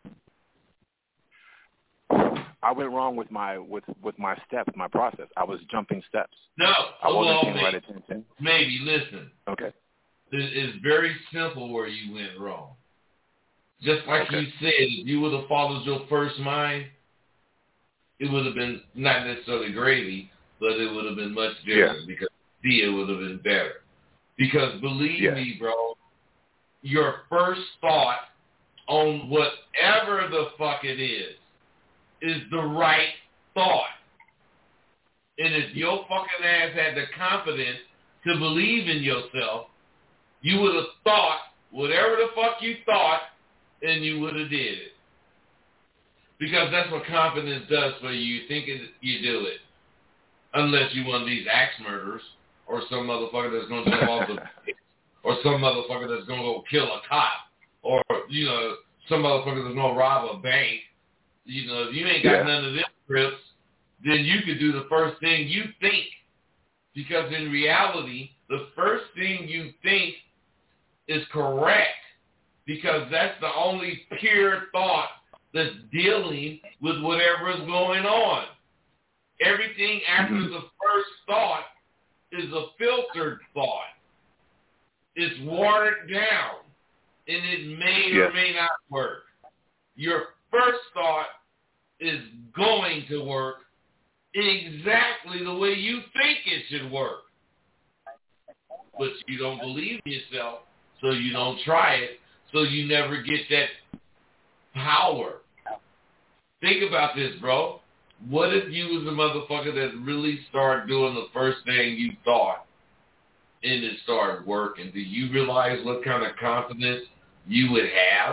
I went wrong with my steps, my process. I was jumping steps. No, I wasn't paying right attention. Maybe listen. Okay. It's very simple where you went wrong. Just like you said, if you would have followed your first mind, it would have been not necessarily gravy, but it would have been much different because it would have been better. Because believe me, bro, your first thought on whatever the fuck it is the right thought. And if your fucking ass had the confidence to believe in yourself, you would have thought whatever the fuck you thought, and you would have did it. Because that's what confidence does for you. You think you do it. Unless you one of these axe murderers, or some motherfucker that's going to jump off the or some motherfucker that's going to go kill a cop, or, some motherfucker that's going to rob a bank. If you ain't got none of them scripts, then you could do the first thing you think. Because in reality, the first thing you think is correct. Because that's the only pure thought that's dealing with whatever is going on. Everything after the first thought is a filtered thought. It's watered down, and it may or may not work. Your first thought is going to work exactly the way you think it should work. But you don't believe in yourself, so you don't try it, so you never get that power. Think about this, bro. What if you was a motherfucker that really started doing the first thing you thought and it started working? Do you realize what kind of confidence you would have?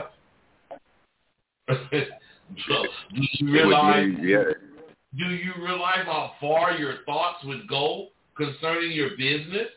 Do you realize how far your thoughts would go concerning your business?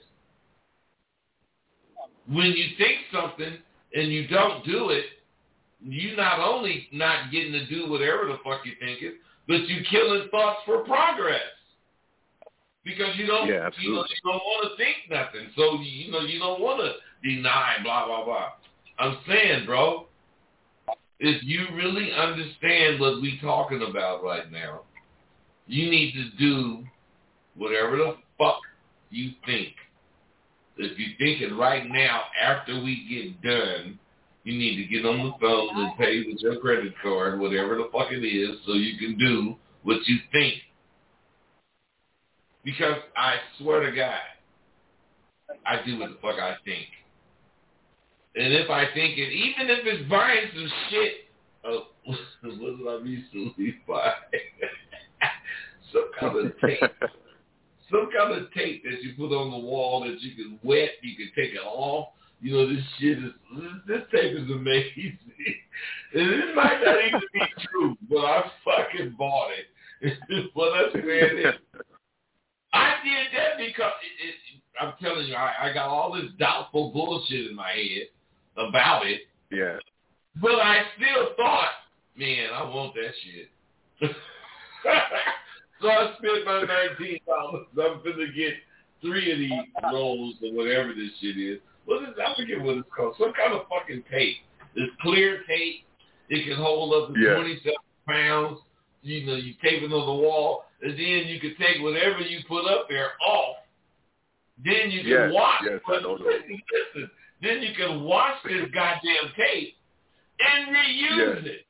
When you think something and you don't do it, you not only not getting to do whatever the fuck you're thinking, but you killing thoughts for progress. Because you don't want to think nothing. So, you don't want to deny, blah, blah, blah. I'm saying, bro, if you really understand what we talking about right now, you need to do whatever the fuck you think. If you think it right now, after we get done, you need to get on the phone and pay with your credit card, whatever the fuck it is, so you can do what you think. Because I swear to God, I do what the fuck I think. And if I think it, even if it's buying some shit, what did I recently buy? Some kind of tape. Some kind of tape that you put on the wall that you can wet, you can take it off. You know, this tape is amazing. And it might not even be true, but I fucking bought it. But that's where it is. I did that because, I'm telling you, I got all this doubtful bullshit in my head about it. Yeah. But I still thought, man, I want that shit. So I spent my $19. I'm finna get 3 of these rolls or whatever this shit is. What is? I forget what it's called. Some kind of fucking tape. It's clear tape. It can hold up to 27 pounds. You know, you tape it on the wall, and then you can take whatever you put up there off. Then you can wash. Yes, but listen. Then you can wash this goddamn tape and reuse it.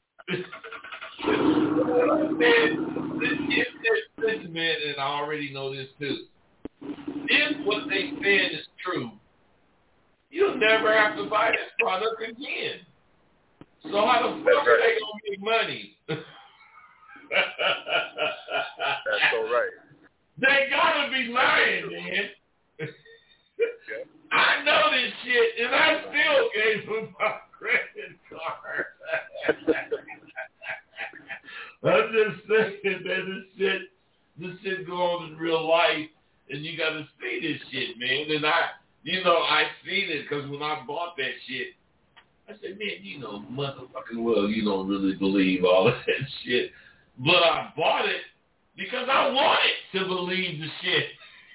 This man, and I already know this too. If what they said is true, you'll never have to buy this product again. So how the fuck are they gonna make money? That's so right. They gotta be lying, man. Yeah. I know this shit, and I still gave them my credit card. I'm just saying that this shit go on in real life, and you got to see this shit, man. And I seen it because when I bought that shit, I said, man, motherfucking well, you don't really believe all of that shit. But I bought it because I wanted to believe the shit.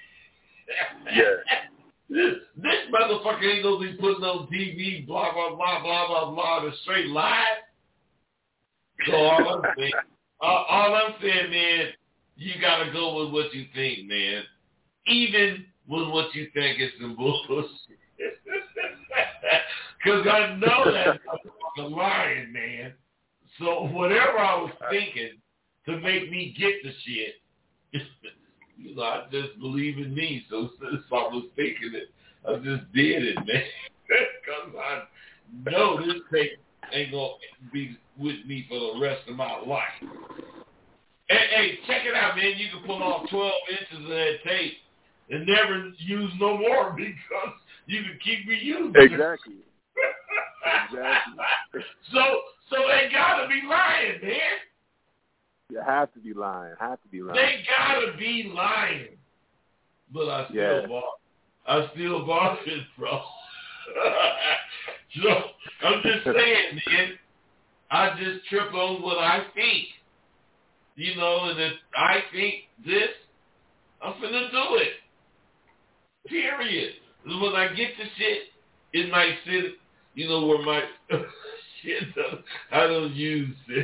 Yeah. This motherfucker ain't gonna be putting on TV, blah, blah, blah, blah, blah, blah, the straight lie. So all I'm saying, man, you gotta go with what you think, man. Even with what you think is some bullshit. Because I know that's fucking lying, man. So whatever I was thinking to make me get the shit, I just believe in me. So since I was thinking it, I just did it, man. Because I know this thing ain't going to be with me for the rest of my life. Hey, check it out, man. You can pull off 12 inches of that tape and never use no more because you can keep reusing it. Exactly. So they got to be lying, man. You have to be lying. They gotta be lying. But I still bought it, bro. So I'm just saying, man, I just trip on what I think. And if I think this, I'm finna do it. Period. When I get the shit, it might sit, where my shit, I don't use it.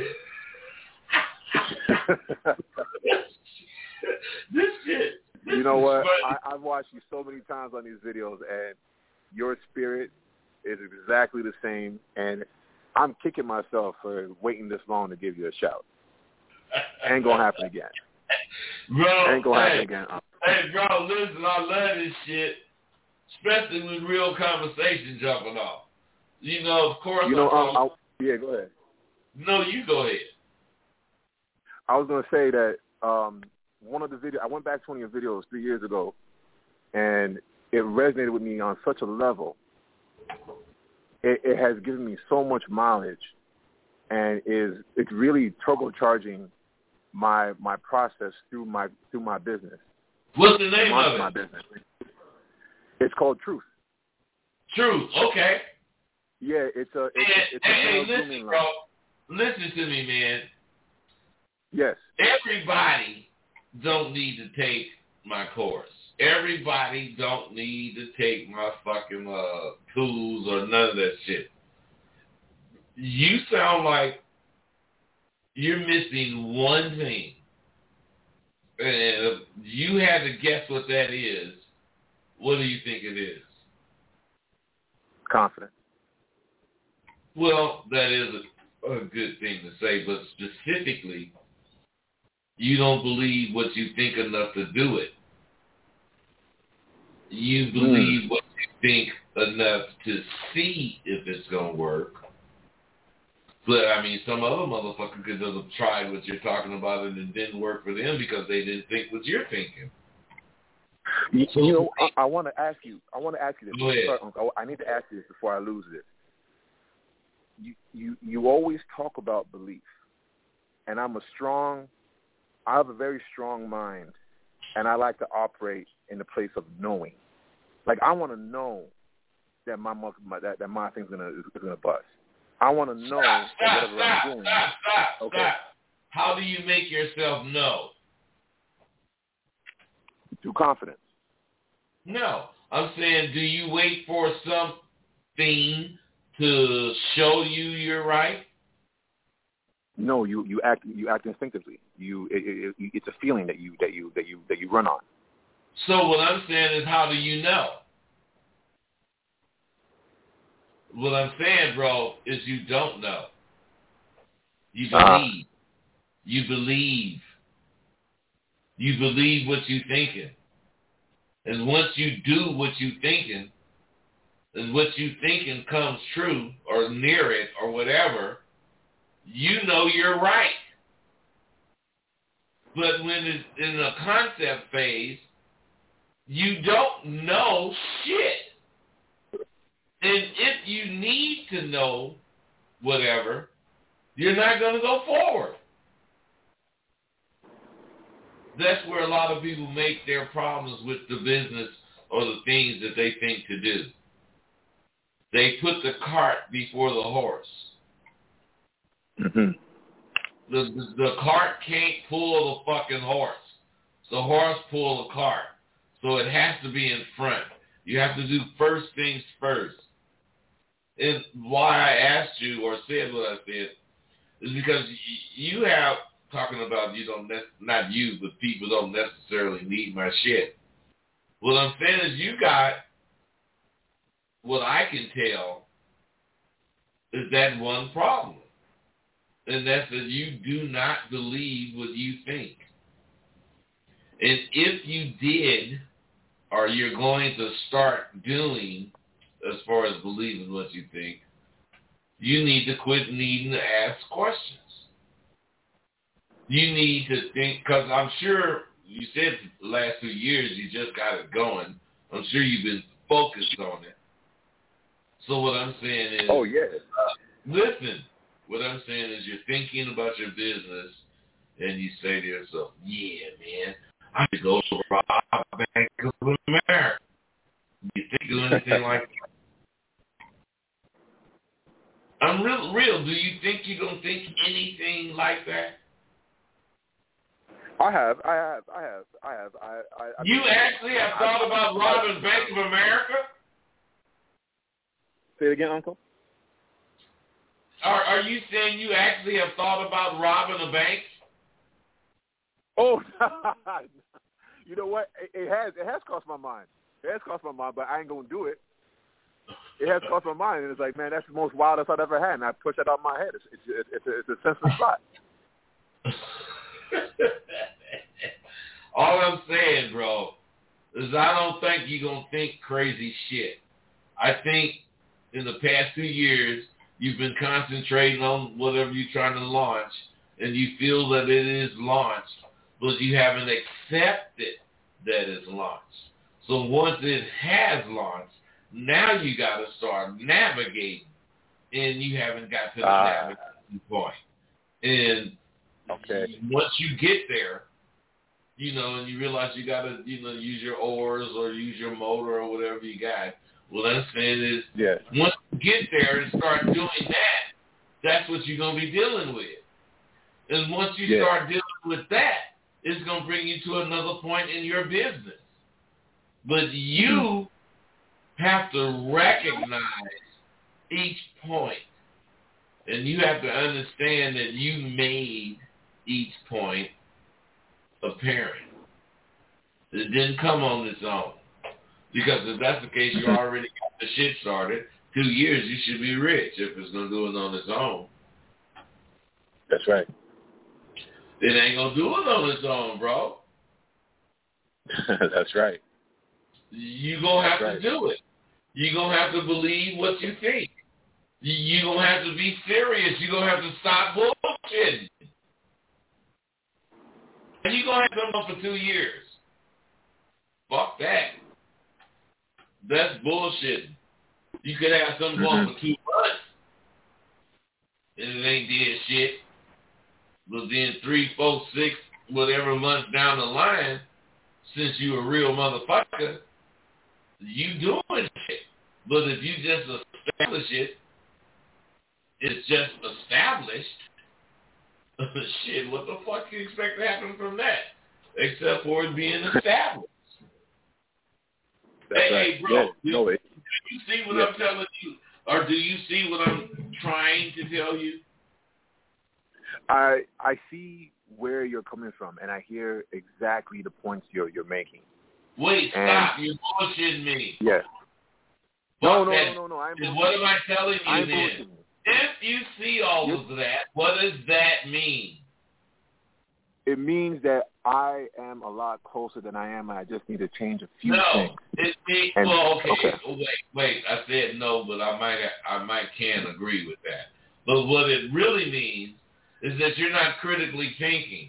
This shit. You know what? I've watched you so many times on these videos, and your spirit is exactly the same. And I'm kicking myself for waiting this long to give you a shout. Ain't gonna happen again. Bro, ain't gonna happen again. Hey, bro, listen, I love this shit, especially with real conversation jumping off. Of course. Yeah, go ahead. No, you go ahead. I was going to say that one of the videos, I went back to one of your videos 3 years ago, and it resonated with me on such a level. It has given me so much mileage, and it's really turbocharging my process through my business. What's the name of it? My business. It's called Truth. Truth. Okay. Yeah, it's a listen, bro. Listen to me, man. Yes. Everybody don't need to take my course. Everybody don't need to take my fucking tools or none of that shit. You sound like you're missing one thing. And if you had to guess what that is, what do you think it is? Confidence. Well, that is a good thing to say, but specifically, You don't believe what you think enough to do it. You believe what you think enough to see if it's going to work. But, I mean, some other motherfucker could have tried what you're talking about and it didn't work for them because they didn't think what you're thinking. You know, I want to ask you. I want to ask you this. Go ahead. I need to ask you this before I lose this. You always talk about belief, and I have a very strong mind, and I like to operate in the place of knowing. Like, I want to know that my thing's gonna bust. I want to know that whatever I'm doing. Stop. How do you make yourself know? Through confidence. No, I'm saying, do you wait for something to show you you're right? No, you act instinctively. It's a feeling that you run on. So what I'm saying is, how do you know? What I'm saying, bro, is you don't know. You believe. You believe. You believe what you're thinking. And once you do what you're thinking, and what you're thinking comes true, or near it, or whatever, you know you're right. But when it's in the concept phase, you don't know shit. And if you need to know whatever, you're not going to go forward. That's where a lot of people make their problems with the business or the things that they think to do. They put the cart before the horse. Mm-hmm. The cart can't pull the fucking horse. The horse pull the cart. So it has to be in front. You have to do first things first. And why I asked you or said what I said is because you have, talking about you don't, not you, but people don't necessarily need my shit. What I'm saying is you got, what I can tell is that one problem. And that's that you do not believe what you think. And if you did, or you're going to start doing, as far as believing what you think, you need to quit needing to ask questions. You need to think, because I'm sure you said the last 2 years you just got it going. I'm sure you've been focused on it. So what I'm saying is, listen, what I'm saying is you're thinking about your business and you say to yourself, yeah, man, I should go to rob Bank of America. You think you do anything like that? I'm real. Do you think you're going to think anything like that? I have. You actually have thought about robbing Bank of America? Say it again, Uncle. Are you saying you actually have thought about robbing a bank? Oh, you know what? It has crossed my mind. It has crossed my mind, but I ain't gonna do it. It has crossed my mind, and it's like, man, that's the most wildest I've ever had, and I push that out of my head. It's a senseless thought. All I'm saying, bro, is I don't think you're going to think crazy shit. I think in the past 2 years, you've been concentrating on whatever you're trying to launch, and you feel that it is launched, but you haven't accepted that it's launched. So once it has launched, now you got to start navigating, and you haven't got to the navigation point. And once you get there, you know, and you realize you got to, you know, use your oars or use your motor or whatever you got. What I'm saying is, once you get there and start doing that, that's what you're going to be dealing with. And once you start dealing with that, it's going to bring you to another point in your business. But you have to recognize each point. And you have to understand that you made each point apparent. It didn't come on its own. Because if that's the case, you already got the shit started. 2 years, you should be rich if it's going to do it on its own. That's right. It ain't gonna do it on its own, bro. That's right. You gonna have to do it. You gonna have to believe what you think. You gonna have to be serious. You gonna have to stop bullshitting. And you gonna have to go for 2 years. Fuck that. That's bullshit. You could have something going for 2 months, and it ain't did shit. But then 3, 4, 6, whatever months down the line, since you a real motherfucker, you doing shit. But if you just establish it, it's just established. Shit, what the fuck do you expect to happen from that? Except for it being established. Hey, bro, do you see what I'm telling you? Or do you see what I'm trying to tell you? I see where you're coming from, and I hear exactly the points you're making. Wait, stop. You're bullshitting me. Yes. No. What am I telling you then? If you see all of that, what does that mean? It means that I am a lot closer than I am, and I just need to change a few things. Okay. Wait. I said no, but I might can agree with that. But what it really means is that you're not critically thinking.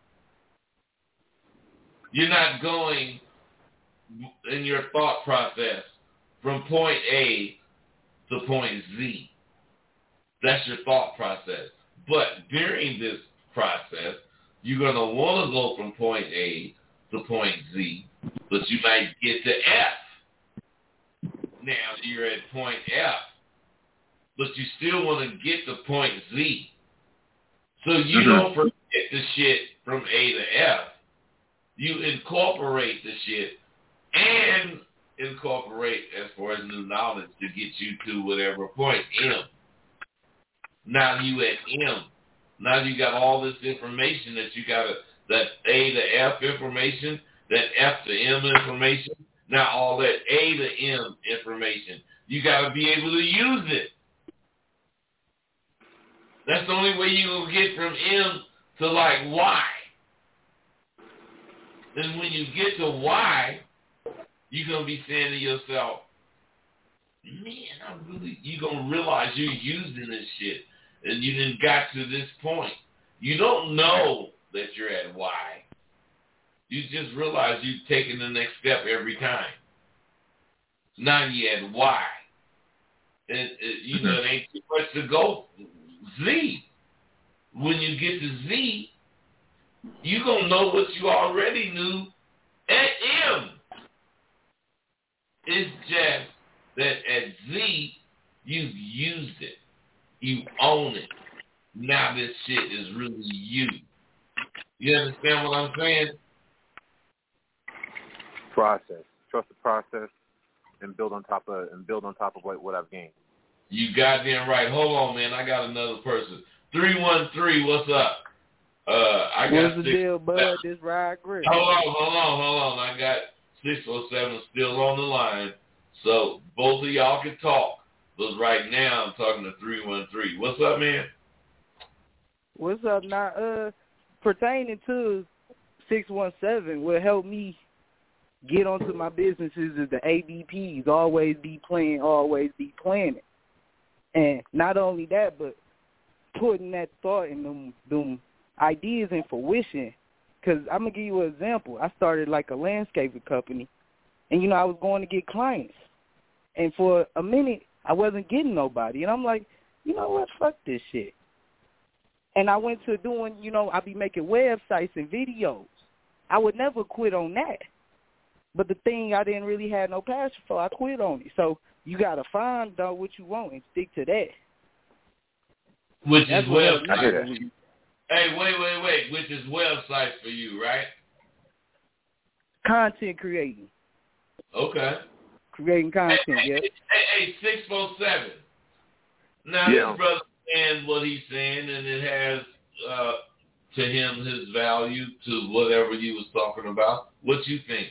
You're not going in your thought process from point A to point Z. That's your thought process. But during this process, you're going to want to go from point A to point Z, but you might get to F. Now you're at point F, but you still want to get to point Z. So you don't forget the shit from A to F. You incorporate the shit and incorporate as far as new knowledge to get you to whatever point M. Now you at M. Now you got all this information that you got that A to F information, that F to M information. Now all that A to M information, you got to be able to use it. That's the only way you will get from M to like Y. And when you get to Y, you're going to be saying to yourself, man, you're going to realize you're using this shit. And you didn't got to this point. You don't know that you're at Y. You just realize you've taken the next step every time. Now you're at Y. And it ain't too much to go Z. When you get to Z, you're going to know what you already knew at M. It's just that at Z, you've used it. You own it. Now this shit is really you. You understand what I'm saying? Process. Trust the process and build on top of what I've gained. You goddamn right. Hold on, man. I got another person. 313, what's up? What's the deal, bud? This ride great. Hold on. I got 607 still on the line. So both of y'all can talk. But right now I'm talking to 313. What's up, man? What's up now? Pertaining to 617 will help me get onto my businesses is the ABPs. Always be playing, always be planning. And not only that, but putting that thought in them ideas in fruition. Because I'm going to give you an example. I started like a landscaping company. And, I was going to get clients. And for a minute, I wasn't getting nobody. And I'm like, you know what? Fuck this shit. And I went to doing, I be making websites and videos. I would never quit on that. But the thing I didn't really have no passion for, I quit on it. So you got to find out what you want and stick to that. Which is websites. Hey, wait. Which is websites for you, right? Content creating. Okay. Creating content, yeah. Hey, 647. Now, this brother saying what he's saying, and it has, to him, his value to whatever you was talking about. What you think?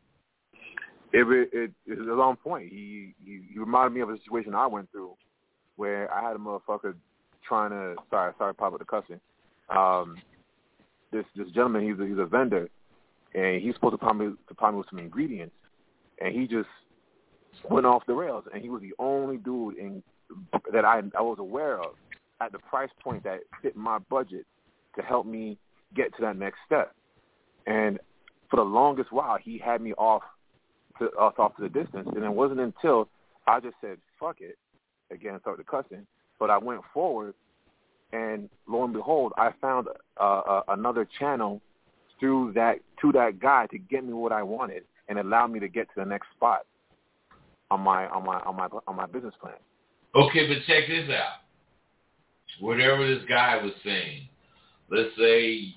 It is on point. He reminded me of a situation I went through where I had a motherfucker trying to, sorry, pop with the cussing. this gentleman, he's a vendor, and he's supposed to provide me with some ingredients, and he just went off the rails, and he was the only dude that I was aware of at the price point that fit my budget to help me get to that next step. And for the longest while, he had me off to the distance, and it wasn't until I just said, fuck it, again, started cussing, but I went forward, and lo and behold, I found another channel to that guy to get me what I wanted and allow me to get to the next spot on my business plan. Okay, but check this out. Whatever this guy was saying, let's say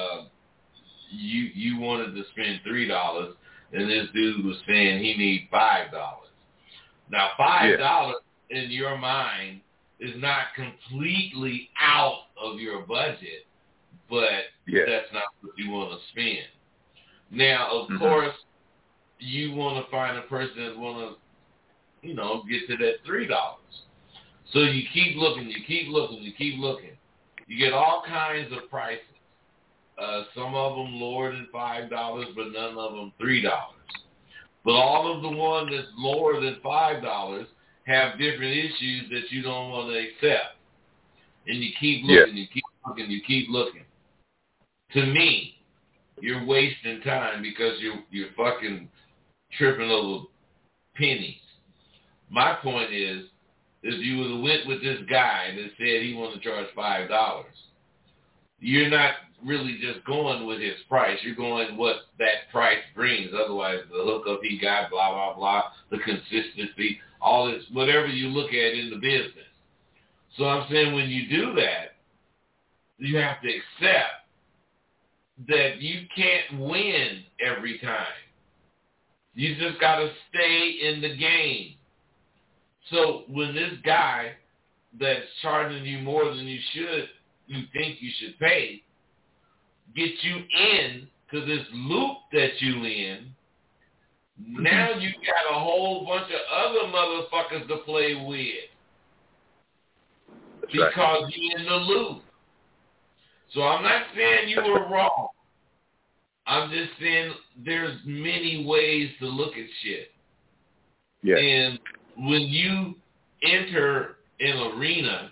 you wanted to spend $3, and this dude was saying he need $5. Now, $5 in your mind is not completely out of your budget, but that's not what you want to spend. Now, of course, you want to find a person that want to, get to that $3. So you keep looking, you keep looking. You get all kinds of prices. Some of them lower than $5, but none of them $3. But all of the ones that's lower than $5 have different issues that you don't want to accept. And you keep looking, you keep looking. To me, you're wasting time because you're fucking tripping over pennies. My point is, if you would have went with this guy that said he wanted to charge $5, you're not really just going with his price. You're going what that price brings. Otherwise, the hookup he got, blah, blah, blah, the consistency, all this, whatever you look at in the business. So I'm saying when you do that, you have to accept that you can't win every time. You just got to stay in the game. So when this guy that's charging you more than you think you should pay, gets you in to this loop that you in, now you got a whole bunch of other motherfuckers to play with. That's because right. You're in the loop. So I'm not saying you were wrong. I'm just saying there's many ways to look at shit. Yeah. And when you enter an arena,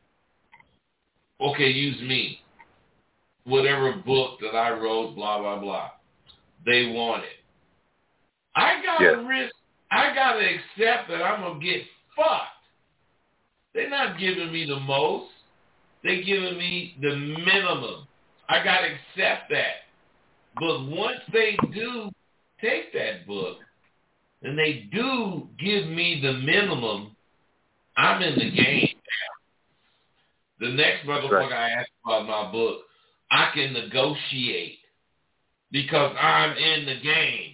okay, use me. Whatever book that I wrote, blah, blah, blah. They want it. I gotta accept that I'm gonna get fucked. They're not giving me the most. They're giving me the minimum. I gotta accept that. But once they do take that book and they do give me the minimum, I'm in the game now. The next motherfucker I asked about my book, I can negotiate because I'm in the game.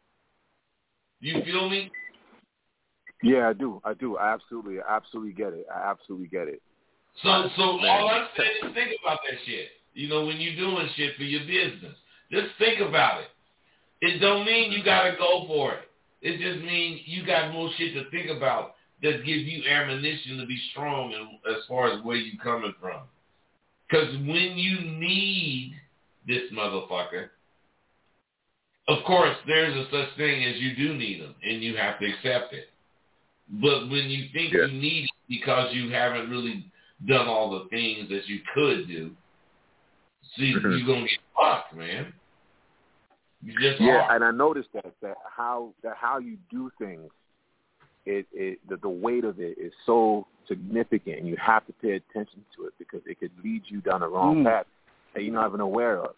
You feel me? Yeah, I do. I absolutely get it. So all I'm saying is think about that shit. When you're doing shit for your business, just think about it. It don't mean you got to go for it. It just means you got more shit to think about that gives you ammunition to be strong as far as where you coming from. Because when you need this motherfucker, of course, there's a such thing as you do need them, and you have to accept it. But when you think you need it because you haven't really done all the things that you could do, see, you're going to get fucked, man. You just are. And I noticed that how you do things, the weight of it is so significant, and you have to pay attention to it because it could lead you down the wrong path that you're not even aware of.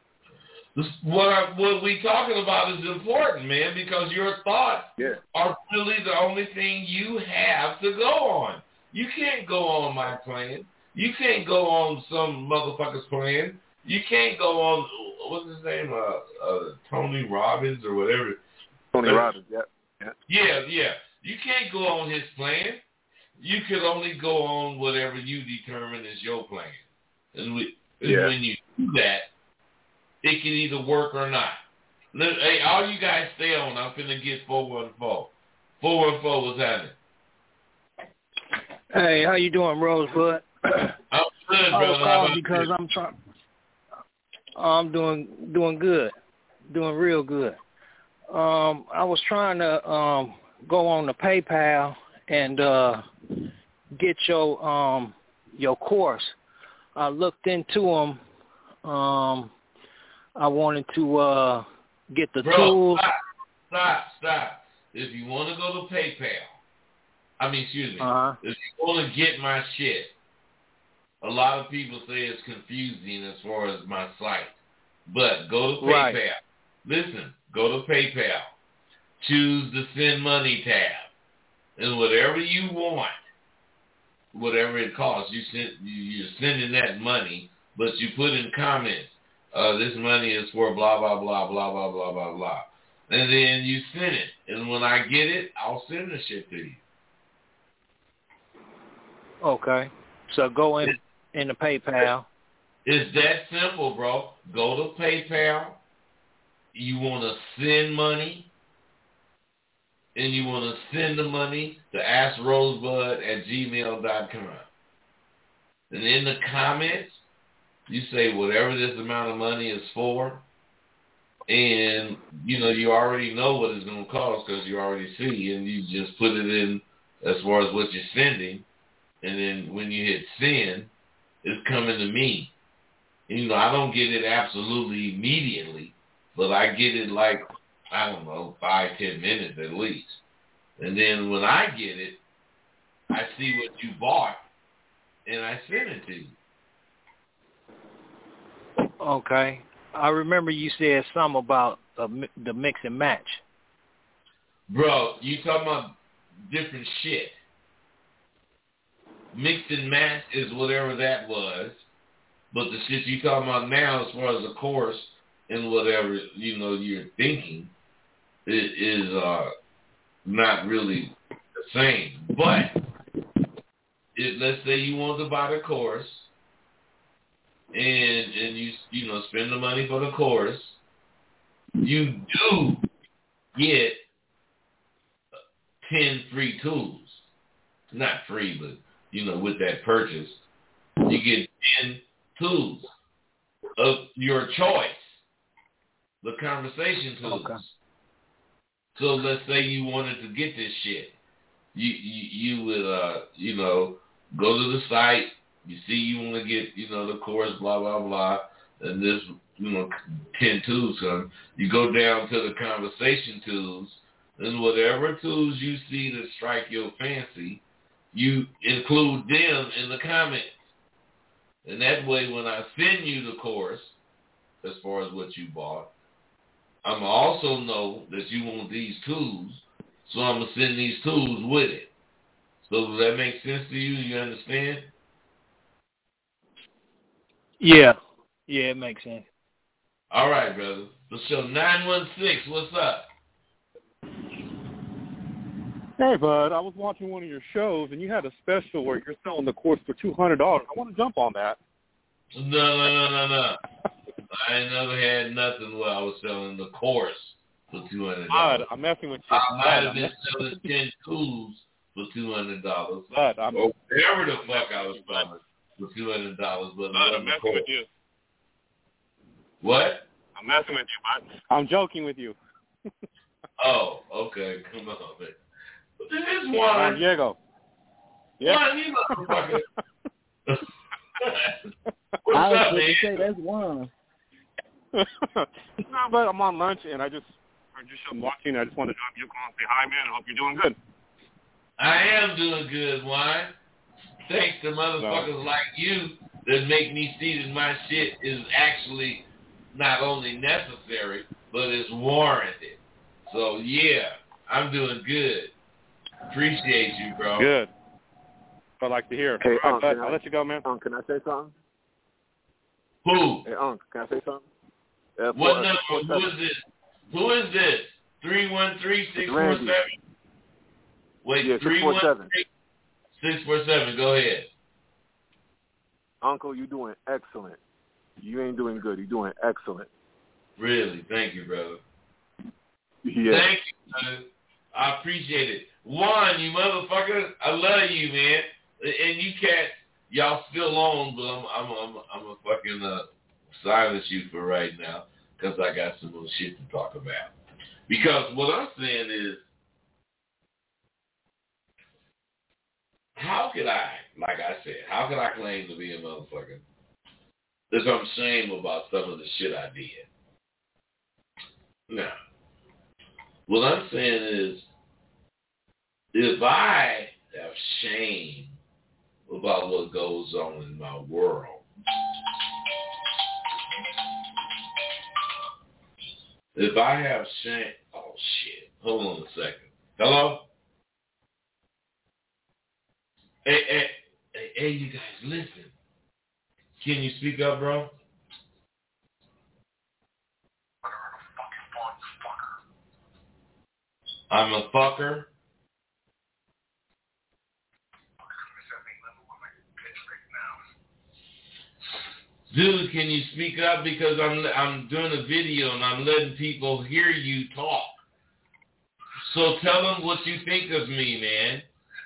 What we talking about is important, man, because your thoughts are really the only thing you have to go on. You can't go on my plan. You can't go on some motherfucker's plan. You can't go on, what's his name, Tony Robbins or whatever. Tony Robbins, Yeah. You can't go on his plan. You can only go on whatever you determine is your plan. And when you do that, it can either work or not. Hey, all you guys stay on. I'm finna get 414. 414, what's happening? Hey, how you doing, Rosebud? I'm good, brother. I was calling because I'm trying. I'm doing good, doing real good. I was trying to go on the PayPal and get your course. I looked into them. I wanted to get the tools. Stop. If you want to go to PayPal, if you want to get my shit, a lot of people say it's confusing as far as my site. But go to PayPal. Right. Listen, go to PayPal. Choose the Send Money tab. And whatever you want, whatever it costs, you're sending that money, but you put in comments, this money is for blah, blah, blah, blah, blah, blah, blah, blah. And then you send it. And when I get it, I'll send the shit to you. Okay. So go in the PayPal. It's that simple, bro. Go to PayPal. You want to send money. And you want to send the money to AskRosebud@gmail.com. And in the comments, you say whatever this amount of money is for. And, you already know what it's going to cost because you already see. And you just put it in as far as what you're sending. And then when you hit send, it's coming to me. And, I don't get it absolutely immediately. But I get it 5-10 minutes at least. And then when I get it, I see what you bought, and I send it to you. Okay. I remember you said something about the mix and match. Bro, you talking about different shit. Mix and match is whatever that was. But the shit you talking about now as far as the course and whatever, you're thinking, it is not really the same. But let's say you want to buy the course and you spend the money for the course, you do get 10 free tools. Not free, but with that purchase, you get 10 tools of your choice. The conversation tools. Okay. So let's say you wanted to get this shit. You would, go to the site. You see you want to get, the course, blah, blah, blah. And this, 10 tools come. You go down to the conversation tools. And whatever tools you see that strike your fancy, you include them in the comments. And that way when I send you the course, as far as what you bought, I'm going to also know that you want these tools, so I'm going to send these tools with it. So does that make sense to you? You understand? Yeah. Yeah, it makes sense. All right, brother. So 916, what's up? Hey, bud. I was watching one of your shows, and you had a special where you're selling the course for $200. I want to jump on that. No. I ain't never had nothing where I was selling the course for $200. I'm messing with you. I might have been selling 10 tools for $200. Or whatever the fuck I was selling for $200, but I'm messing with you. What? I'm messing with you, bud. I'm joking with you. Oh, okay. Come on, man. But this is Juan. Diego. Yeah. Juan, you motherfucker. What's I was up, going man? to say that's Juan. No, but I'm on lunch, and I'm watching. I just wanted to drop you a call and say hi, man. I hope you're doing good. I am doing good, Juan. Thanks to motherfuckers like you that make me see that my shit is actually not only necessary, but it's warranted. So, yeah, I'm doing good. Appreciate you, bro. Good. I'd like to hear. Hey, I'll let you go, man. Can I say something? Who? Hey, can I say something? What number? Who is this? Who is this? 313-647? Wait, yeah, 647. 647. Go ahead. Uncle, you're doing excellent. You ain't doing good. You're doing excellent. Really? Thank you, brother. Yeah. Thank you, brother. I appreciate it. Juan, you motherfucker, I love you, man. And you cats, y'all still on, but I'm a fucking silence you for right now because I got some more shit to talk about. Because what I'm saying is, how could I, like I said, how could I claim to be a motherfucker if I'm ashamed about some of the shit I did? Now, what I'm saying is, if I have shame about what goes on in my world, if I have shame, oh shit, hold on a second. Hello? Hey, you guys, listen. Can you speak up, bro? I'm a fucker. Dude, can you speak up? Because I'm doing a video and I'm letting people hear you talk. So tell them what you think of me, man.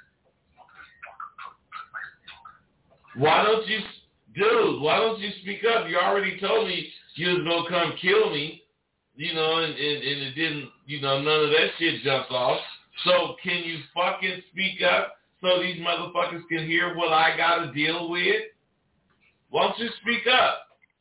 Why don't you speak up? You already told me you was going to come kill me, you know, and it didn't, you know, none of that shit jumped off. So can you fucking speak up so these motherfuckers can hear what I got to deal with? Why don't you speak up?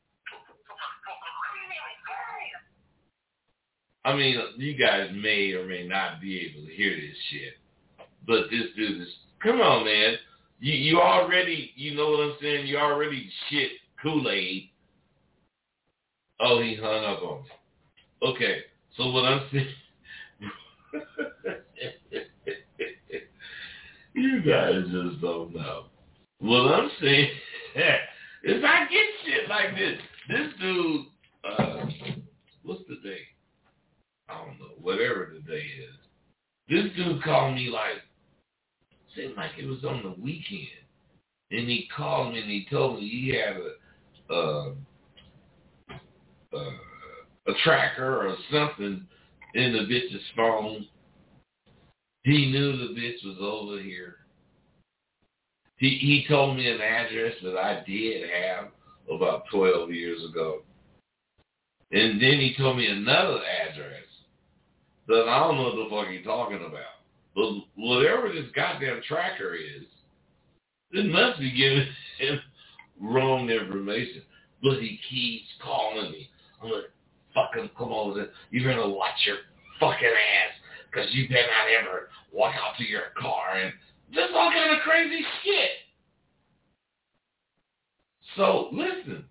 I mean, you guys may or may not be able to hear this shit, but this dude is, come on, man. You already, you know what I'm saying? You already shit Kool-Aid. Oh, he hung up on me. Okay, so what I'm saying, you guys just don't know. What I'm saying is I get shit like this. This dude, what's the day? I don't know, whatever the day is. This dude called me like, seemed like it was on the weekend. And he called me and he told me he had a tracker or something in the bitch's phone. He knew the bitch was over here. He told me an address that I did have about 12 years ago. And then he told me another address that I don't know what the fuck he's talking about. But whatever this goddamn tracker is, it must be giving him wrong information. But he keeps calling me. I'm like, fucking come over there. You're going to watch your fucking ass because you better not ever walk out to your car and just all kind of crazy shit. So, listen.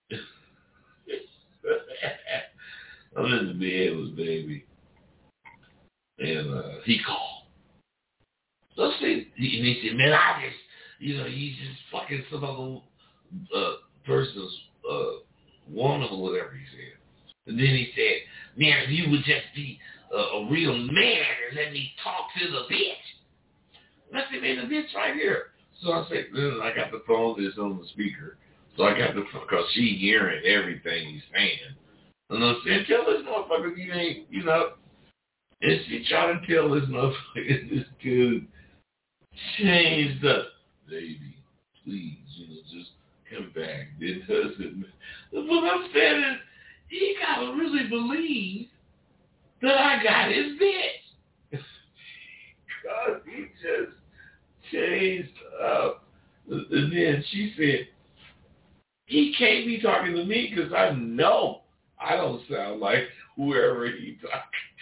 I'm in the bed with baby. And he called. So see, he said, man, I just, you know, you just fucking some other person's woman or whatever he said. And then he said, man, if you would just be a real man and let me talk to the bitch. And I said, man, the bitch right here. So I said, then I got the phone that's on the speaker. So I got the, because she hearing everything he's saying. And I said, tell this motherfucker you ain't, you know. And she tried to tell this motherfucker, this dude changed up. Baby, please, you know, just come back. It doesn't. What I'm saying is, he gotta really believe that I got his bitch. Because he just changed up. And then she said, he can't be talking to me because I know I don't sound like whoever he talking.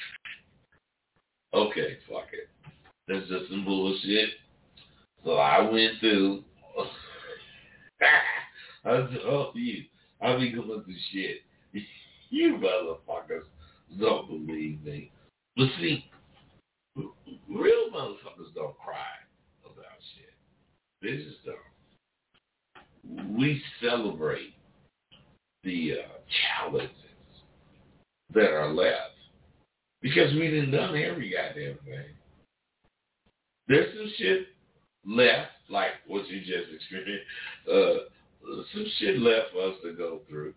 Okay, fuck it. That's just some bullshit. So I went through. I told you, I be going through shit. You motherfuckers don't believe me. But see, real motherfuckers don't cry about shit. They just don't. We celebrate the challenges that are left because we done done every goddamn thing. There's some shit left, like what you just experienced. Some shit left for us to go through.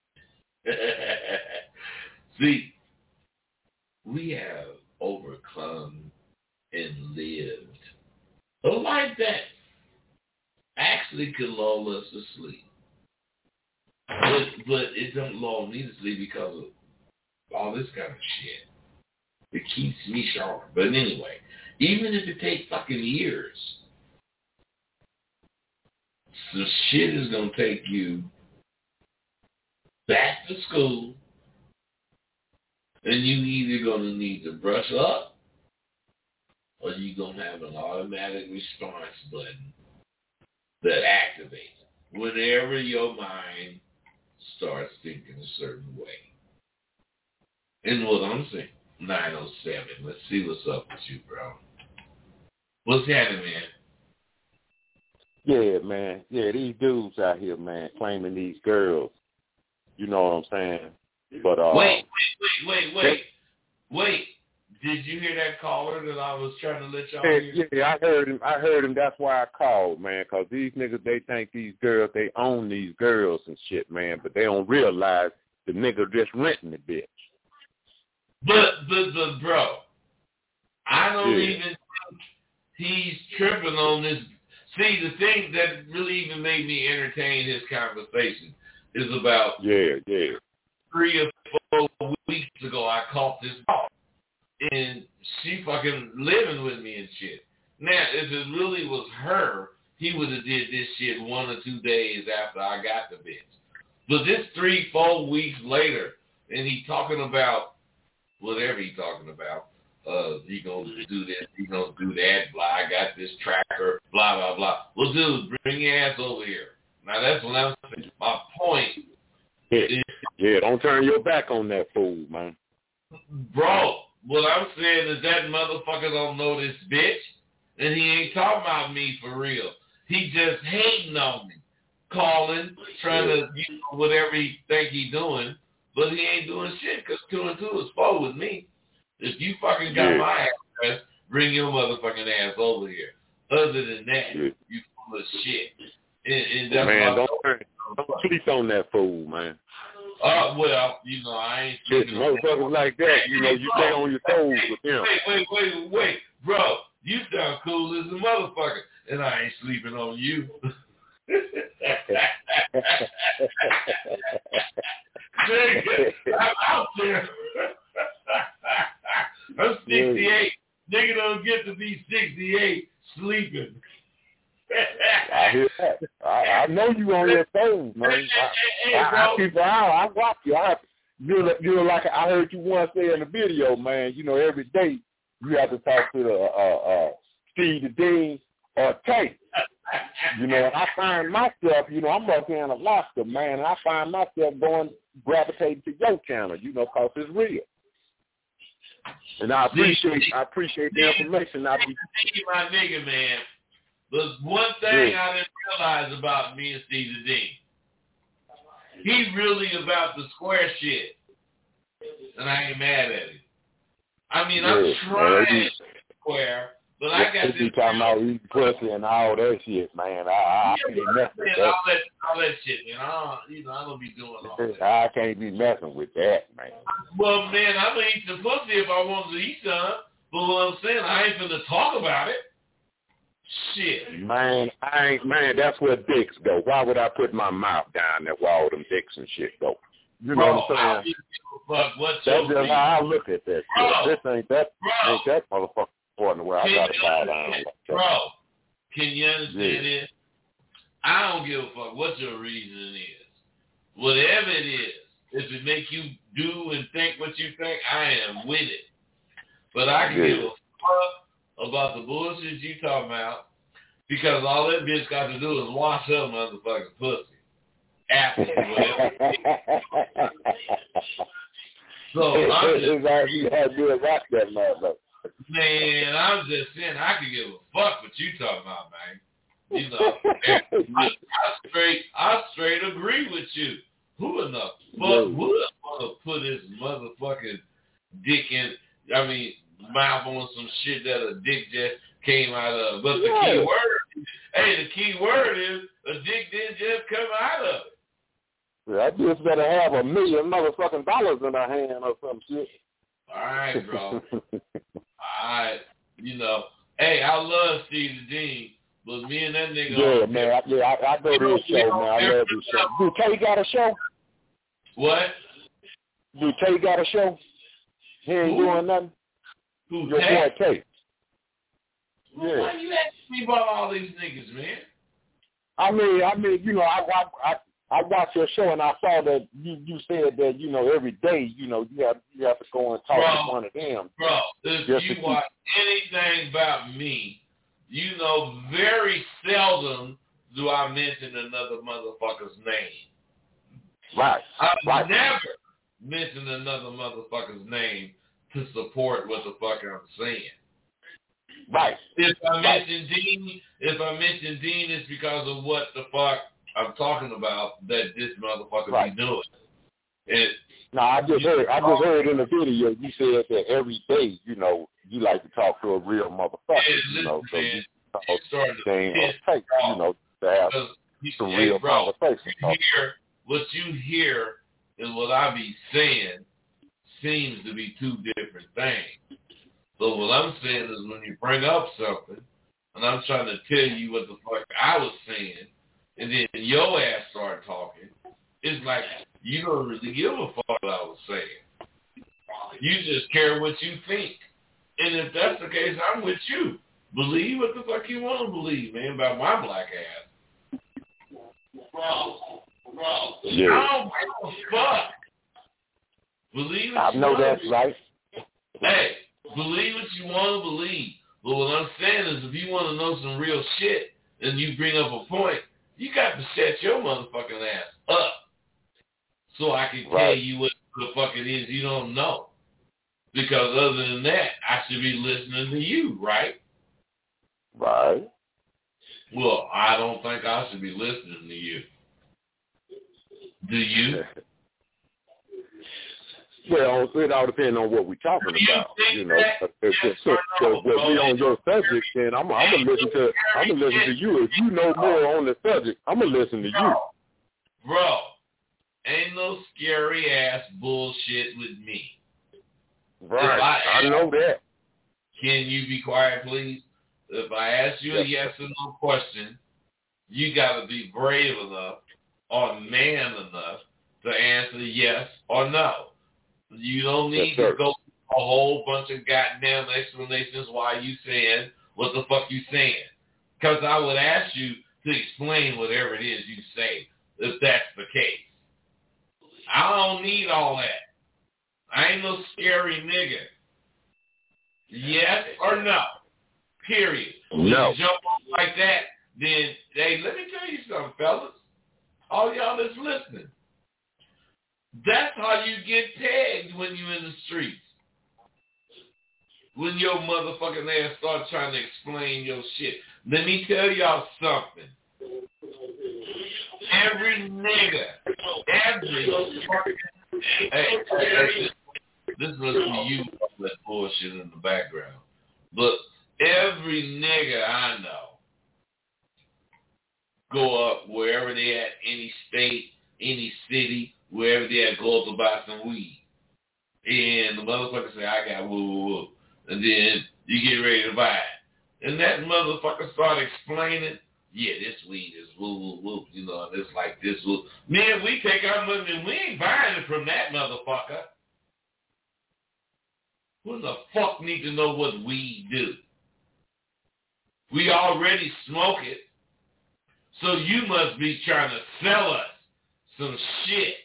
See, we have overcome and lived a life that actually could lull us to sleep. But it don't long needlessly because of all this kind of shit. It keeps me sharp. But anyway, even if it takes fucking years, the shit is going to take you back to school, and you either going to need to brush up or you're going to have an automatic response button that activates whenever your mind starts thinking a certain way. And what I'm saying, 907. Let's see what's up with you, bro. What's happening, man? Yeah, man. Yeah, these dudes out here, man, claiming these girls. You know what I'm saying? But Wait. Did you hear that caller that I was trying to let y'all hear? Yeah, I heard him. That's why I called, man, because these niggas, they think these girls, they own these girls and shit, man, but they don't realize the nigga just renting the bitch. But bro, I don't even think he's tripping on this. See, the thing that really even made me entertain his conversation is about 3 or 4 weeks ago I caught this call. And she fucking living with me and shit. Now, if it really was her, he would have did this shit 1 or 2 days after I got the bitch. But this 3-4 weeks later, and he talking about whatever he talking about. He gonna do this, he gonna do that, blah, I got this tracker, blah, blah, blah. Well, dude, bring your ass over here. Now, that's what I'm saying. My point is... Yeah, don't turn your back on that fool, man. Bro, what I'm saying is that motherfucker don't know this bitch, and he ain't talking about me for real. He just hating on me, calling, trying to, whatever he think he doing, but he ain't doing shit because 2 and 2 is 4 with me. If you fucking got my address, bring your motherfucking ass over here. Other than that, you full of shit. And that's man, don't sleep on that fool, man. Well, I ain't sleeping on motherfuckers like that. You stay on your toes with them. Wait, bro. You sound cool as a motherfucker, and I ain't sleeping on you. I'm out there. I'm 68. Nigga don't get to be 68 sleeping. I hear that. I know you on your toes, man. I keep an eye. I watch you. You're like I heard you once say in the video, man. Every day you have to talk to Steve the Dean or Tate. I find myself, I'm up here in Alaska, man, and I find myself gravitating to your channel, because it's real. And I appreciate the information. My nigga, man. There's one thing I didn't realize about me and Steve the Dean. He really about the square shit. And I ain't mad at him. I mean, I'm trying to square, but I got this... talking about eating pussy and all that shit, man. I can't mess with that. All that shit, man. I don't be doing all that. I can't be messing with that, man. Well, man, I'm going to eat some pussy if I wanted to eat some. But what I'm saying, I ain't finna talk about it. Shit. Man, that's where dicks go. Why would I put my mouth down there where all them dicks and shit go? You know what I'm saying? That's just how I look at that shit. This ain't that motherfucker important where I gotta bow down. Bro, can you understand this? I don't give a fuck what your reason is. Whatever it is, if it make you do and think what you think, I am with it. But I can give a fuck about the bullshit you talking about because all that bitch got to do is wash up motherfucking pussy. After whatever. So I'm just man, I'm just saying I could give a fuck what you talking about, man. I straight agree with you. Who in the fuck would want to put his motherfucking dick in? I mean, mouth on some shit that a dick just came out of. But the key word is a dick didn't just come out of it. I just better have $1 million motherfucking dollars in our hand or some shit. All right, bro. All right. Hey, I love Steve the Dean, But me and that nigga. Yeah, man. I go to his show, man. I love his show. Do Tay got a show? What? Do Tay got a show? He ain't doing nothing. Who? Your boy Tay. Well, Yeah. why you asking me about all these niggas, man? I mean, you know, I watched your show and I saw that you said that, you know, every day, you know, you have to go and talk to one of them. Bro, if you watch anything about me, you know very seldom do I mention another motherfucker's name. Right. I've never mentioned another motherfucker's name to support what the fuck I'm saying. Right. If I mention Dean, it's because of what the fuck I'm talking about that this motherfucker be doing. I just heard in the video you said that every day, you know, you like to talk to a real motherfucker, you know, so you take, you know, to have some real conversation. What you hear and what I be saying seems to be two different things. So what I'm saying is when you bring up something, and I'm trying to tell you what the fuck I was saying, and then your ass start talking, it's like you don't really give a fuck what I was saying. You just care what you think. And if that's the case, I'm with you. Believe what the fuck you want to believe, man, about my black ass. Bro. Yeah. I don't give a fuck. Believe what you know want that's to right. Hey, believe what you want to believe. But what I'm saying is if you want to know some real shit and you bring up a point, you got to shut your motherfucking ass up so I can tell you what the fuck it is you don't know. Because other than that, I should be listening to you, right? Right. Well, I don't think I should be listening to you. Do you? Well, it all depends on what we're talking about, you know. If we on your subject, then I'm gonna listen to you. If you know more on the subject, I'm gonna listen to you. Bro, ain't no scary ass bullshit with me. Right, I know that. Can you be quiet, please? If I ask you a yes or no question, you got to be brave enough or man enough to answer yes or no. You don't need to go a whole bunch of goddamn explanations why you saying what the fuck you saying. Because I would ask you to explain whatever it is you say, if that's the case. I don't need all that. I ain't no scary nigga. Yes or no. Period. When you jump off like that, then, hey, let me tell you something, fellas. All y'all that's listening. That's how you get tagged when you're in the streets. When your motherfucking ass start trying to explain your shit. Let me tell y'all something. Every nigga, hey, this must be you, that bullshit in the background. But every nigga I know go up wherever they at, any state, any city, wherever they at, go up to buy some weed. And the motherfucker say, I got woo. And then you get ready to buy it. And that motherfucker start explaining, yeah, this weed is woo. You know, and it's like this woo. Man, we take our money and we ain't buying it from that motherfucker. Who the fuck need to know what weed do? We already smoke it. So you must be trying to sell us some shit.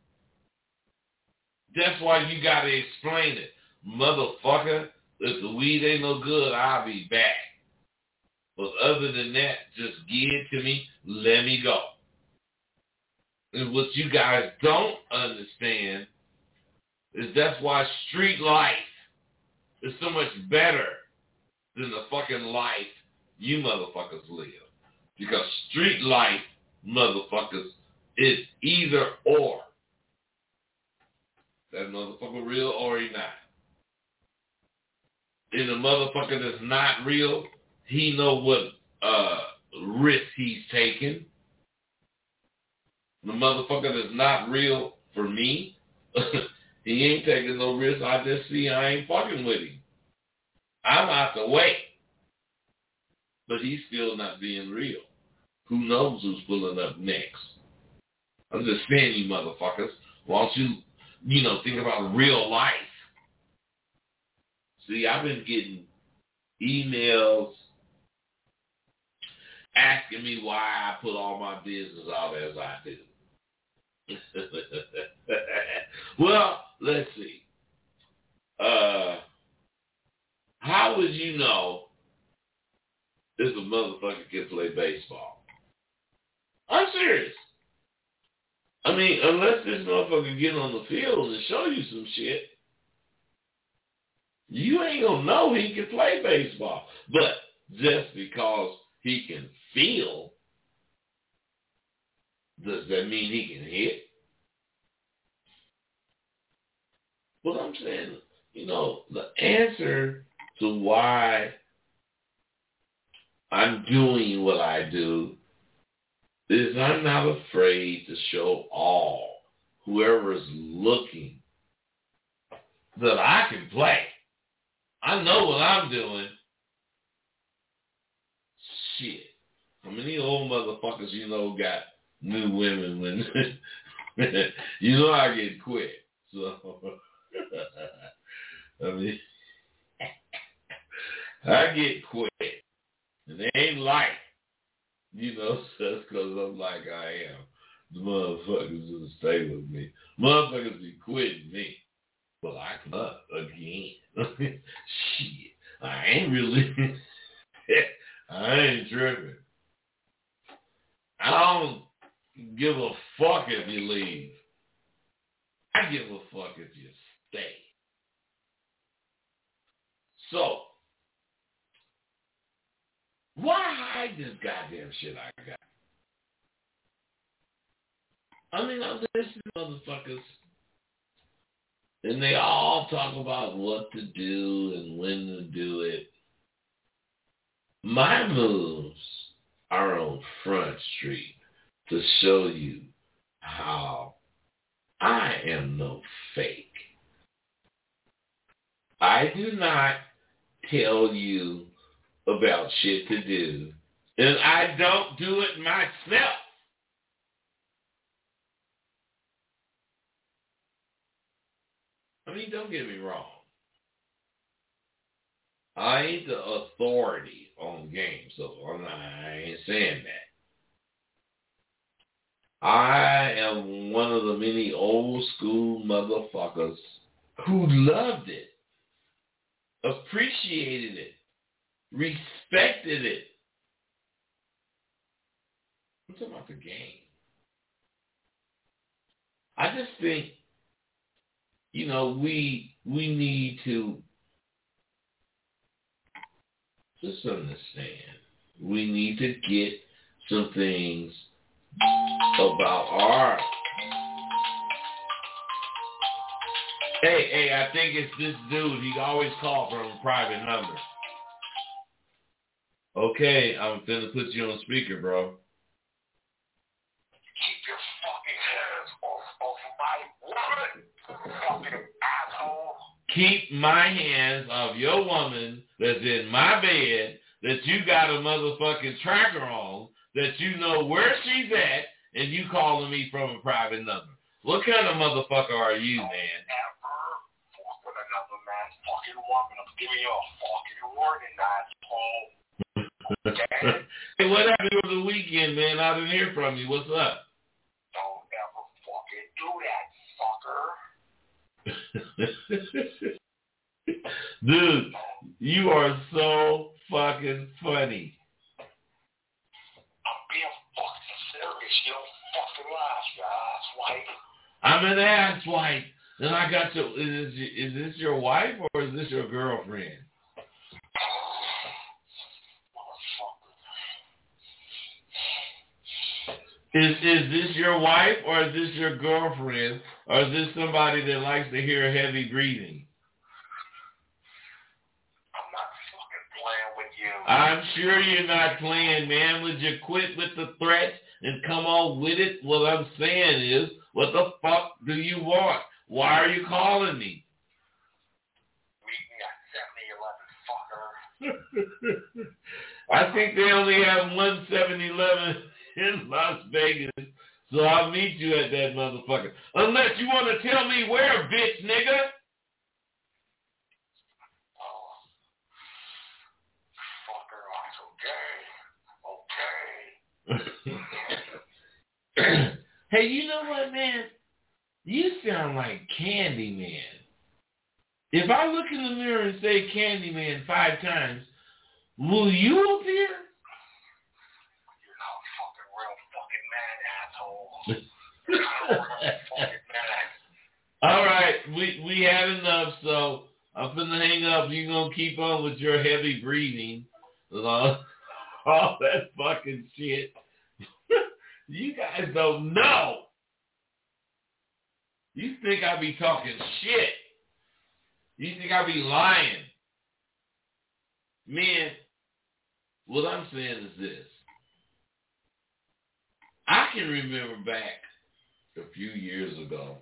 That's why you got to explain it. Motherfucker, if the weed ain't no good, I'll be back. But other than that, just give it to me, let me go. And what you guys don't understand is that's why street life is so much better than the fucking life you motherfuckers live. Because street life, motherfuckers, is either or. That motherfucker real or he not. And the motherfucker that's not real, he know what risk he's taking. The motherfucker that's not real for me, he ain't taking no risk. I just see I ain't fucking with him. I'm out the way. but he's still not being real. Who knows who's pulling up next? I'm just saying, you motherfuckers, why don't you, think about real life? See, I've been getting emails asking me why I put all my business out as I do. Well, let's see. How would you know if a motherfucker can play baseball? I'm serious. I mean, unless this motherfucker get on the field and show you some shit, you ain't gonna know he can play baseball. But just because he can feel, does that mean he can hit? Well, I'm saying, the answer to why I'm doing what I do is I'm not afraid to show all, whoever's looking, that I can play. I know what I'm doing. Shit. How many old motherfuckers got new women when I get quit. So I mean I get quit. And they ain't like, just because I'm like I am. The motherfuckers will stay with me. Motherfuckers be quitting me. Well, I come up again. Shit. I ain't really, I ain't tripping. I don't give a fuck if you leave. I give a fuck if you stay. So, why hide this goddamn shit I got? I mean, I'm listening to motherfuckers, and they all talk about what to do and when to do it. My moves are on Front Street to show you how I am no fake. I do not tell you about shit to do, and I don't do it myself. I mean, don't get me wrong. I ain't the authority on games, so I ain't saying that. I am one of the many old school motherfuckers who loved it, appreciated it, respected it. I'm talking about the game. I just think, we need to just understand. We need to get some things about our... Hey, I think it's this dude. He always calls from a private number. Okay, I'm finna put you on speaker, bro. Keep your fucking hands off my woman, fucking asshole. Keep my hands off your woman that's in my bed, that you got a motherfucking tracker on, that you know where she's at, and you calling me from a private number. What kind of motherfucker are you, man? Never fuck with another man's fucking woman. I'm giving you a fucking warning, asshole. Okay? Hey, what happened over the weekend, man? I didn't hear from you. What's up? Don't ever fucking do that, fucker. Dude, you are so fucking funny. I'm being fucking serious. You don't fucking laugh, you asswipe. I'm an asswipe. And I got to... Is this your wife or is this your girlfriend? Is this your wife or is this your girlfriend or is this somebody that likes to hear heavy breathing? I'm not fucking playing with you. I'm sure you're not playing, man. Would you quit with the threats and come on with it? What I'm saying is, what the fuck do you want? Why are you calling me? Meet me at 7011, fucker. I think they only have one 7-Eleven in Las Vegas, so I'll meet you at that motherfucker. Unless you want to tell me where, bitch nigga. Hey, you know what, man? You sound like Candyman. If I look in the mirror and say Candyman 5 times, will you appear? You're not fucking real fucking mad, asshole. All right, we had enough, so I'm finna hang up. You're gonna keep on with your heavy breathing and all that fucking shit. You guys don't know. You think I be talking shit. You think I be lying. Man, what I'm saying is this. I can remember back a few years ago,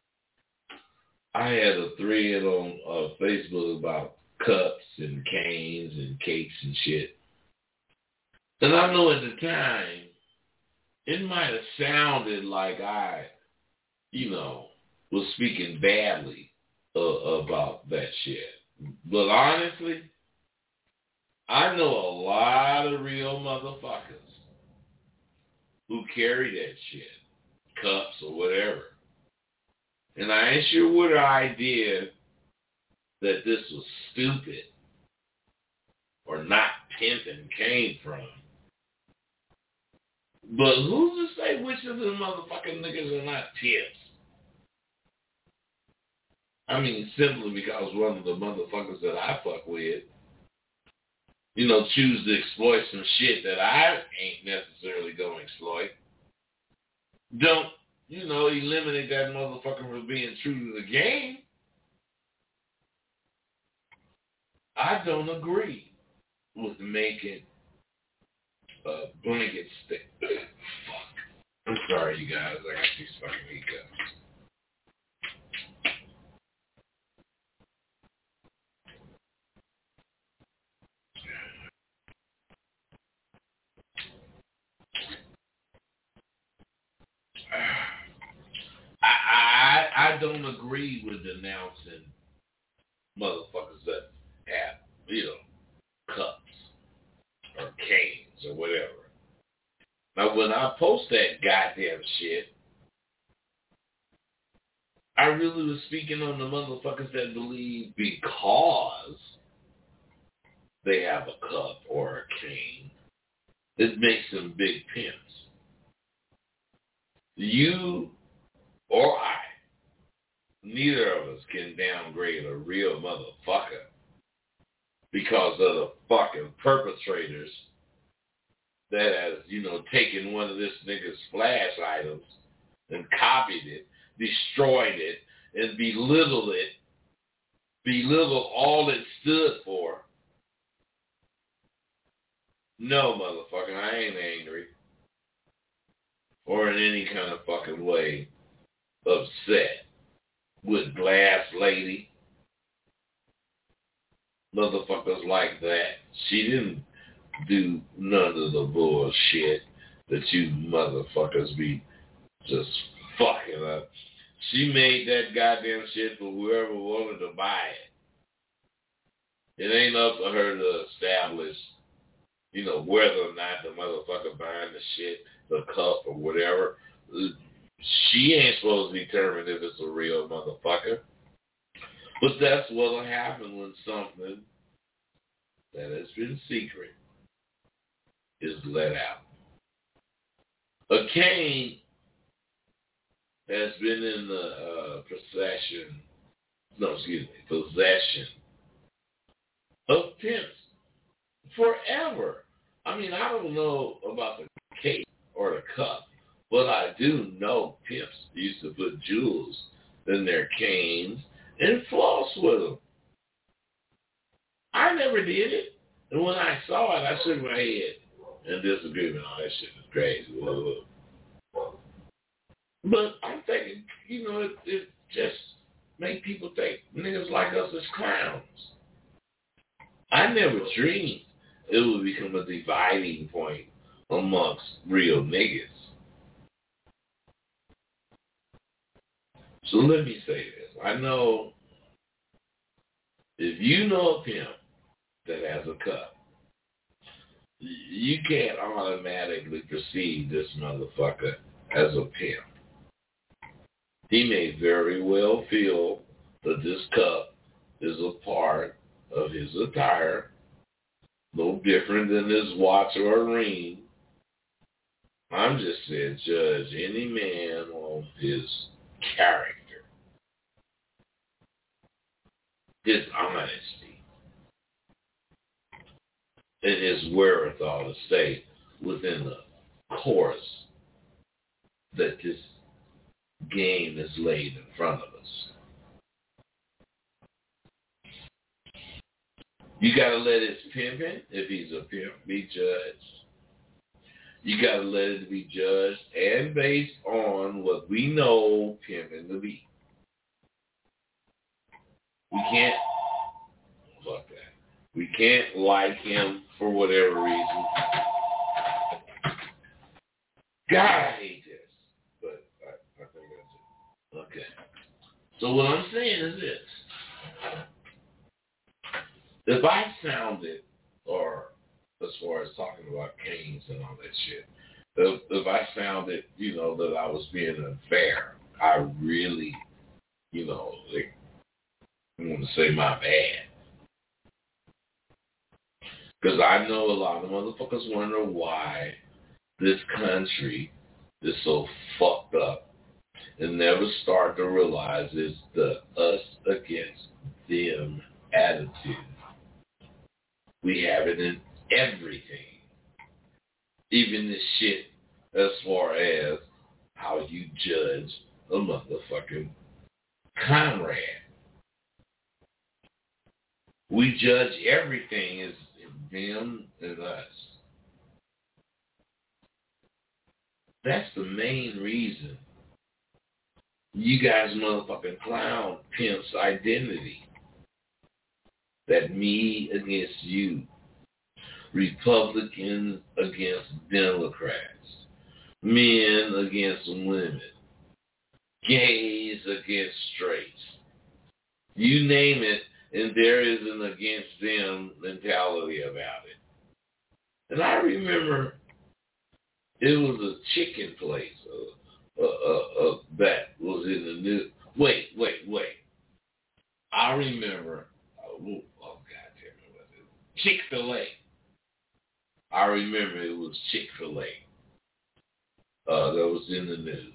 I had a thread on Facebook about cups and canes and cakes and shit. And I know at the time, it might have sounded like I, was speaking badly about that shit. But honestly, I know a lot of real motherfuckers who carry that shit, cups or whatever. And I ain't sure what the idea that this was stupid or not pimping came from. But who's to say which of them motherfucking niggas are not tips? I mean, simply because one of the motherfuckers that I fuck with, choose to exploit some shit that I ain't necessarily going to exploit. Don't, eliminate that motherfucker from being true to the game. I don't agree with making a blanket stick. Fuck. I'm sorry, you guys. I got these fucking hiccups. I don't agree with denouncing motherfuckers that have, cups or canes or whatever. Now, when I post that goddamn shit, I really was speaking on the motherfuckers that believe because they have a cup or a cane, it makes them big pimps. You or I, neither of us can downgrade a real motherfucker because of the fucking perpetrators that has, taken one of this nigga's flash items and copied it, destroyed it, and belittled all it stood for. No, motherfucker, I ain't angry. Or in any kind of fucking way upset with Glass Lady. Motherfuckers like that. She didn't do none of the bullshit that you motherfuckers be just fucking up. She made that goddamn shit for whoever wanted to buy it. It ain't up to her to establish, whether or not the motherfucker buying the shit, the cup or whatever. She ain't supposed to determine if it's a real motherfucker. But that's what'll happen when something that has been secret is let out. A cane has been in the possession of pimps forever. I mean, I don't know about the cake or the cup, but I do know pimps used to put jewels in their canes and floss with them. I never did it. And when I saw it, I shook my head in disagreement. Oh, that shit is crazy. Whoa. But I'm thinking, it just make people think niggas like us as clowns. I never dreamed it would become a dividing point amongst real niggas. So let me say this. I know if you know a pimp that has a cup, you can't automatically perceive this motherfucker as a pimp. He may very well feel that this cup is a part of his attire, no different than his watch or a ring. I'm just saying, judge any man on his character, his honesty, and his wherewithal to stay within the course that this game is laid in front of us. You got to let his pimping, if he's a pimp, be judged. You got to let it be judged and based on what we know pimping to be. We can't, fuck that. We can't like him for whatever reason. God, I hate this. But I think that's it. Okay. So what I'm saying is this. If I sounded, or as far as talking about canes and all that shit, if I sounded, that I was being unfair, I really, I want to say my bad. Because I know a lot of motherfuckers wonder why this country is so fucked up and never start to realize it's the us against them attitude. We have it in everything. Even this shit as far as how you judge a motherfucking comrade. We judge everything as them and us. That's the main reason you guys motherfucking clown pimps identity. That me against you. Republicans against Democrats. Men against women. Gays against straights. You name it, and there is an against them mentality about it. And I remember it was a chicken place that was in the news. Wait. I remember, God damn it, what is it? Chick-fil-A. I remember it was Chick-fil-A that was in the news.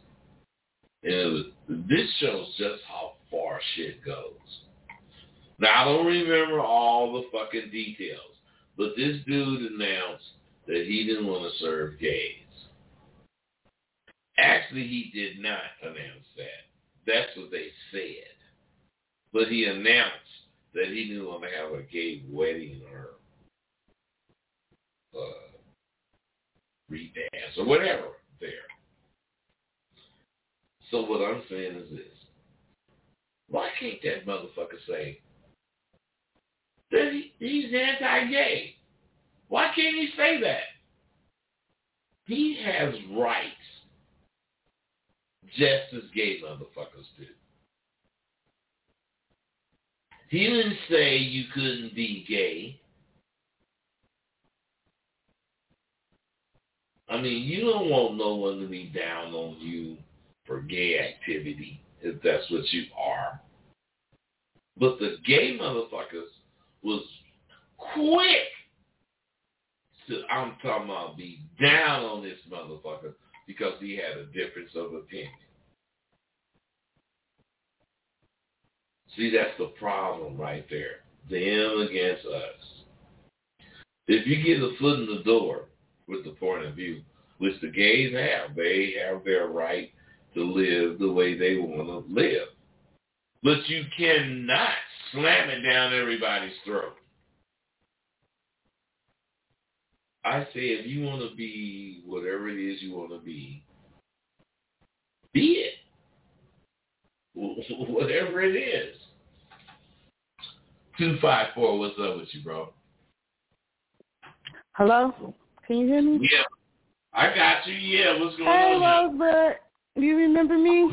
And this shows just how far shit goes. Now, I don't remember all the fucking details, but this dude announced that he didn't want to serve gays. Actually, he did not announce that. That's what they said. But he announced that he didn't want to have a gay wedding or redance or whatever there. So what I'm saying is this. Why can't that motherfucker say that he's anti-gay? Why can't he say that? He has rights just as gay motherfuckers do. He didn't say you couldn't be gay. I mean, you don't want no one to be down on you for gay activity, if that's what you are. But the gay motherfuckers was quick to, I'm talking about, be down on this motherfucker because he had a difference of opinion. See, that's the problem right there. Them against us. If you get a foot in the door with the point of view, which the gays have, they have their right to live the way they want to live. But you cannot slam it down everybody's throat. I say if you want to be whatever it is you want to be it. Whatever it is. 254, what's up with you, bro? Hello? Can you hear me? Yeah. I got you. Yeah, what's going on? Hey, Rosebud. Do you remember me?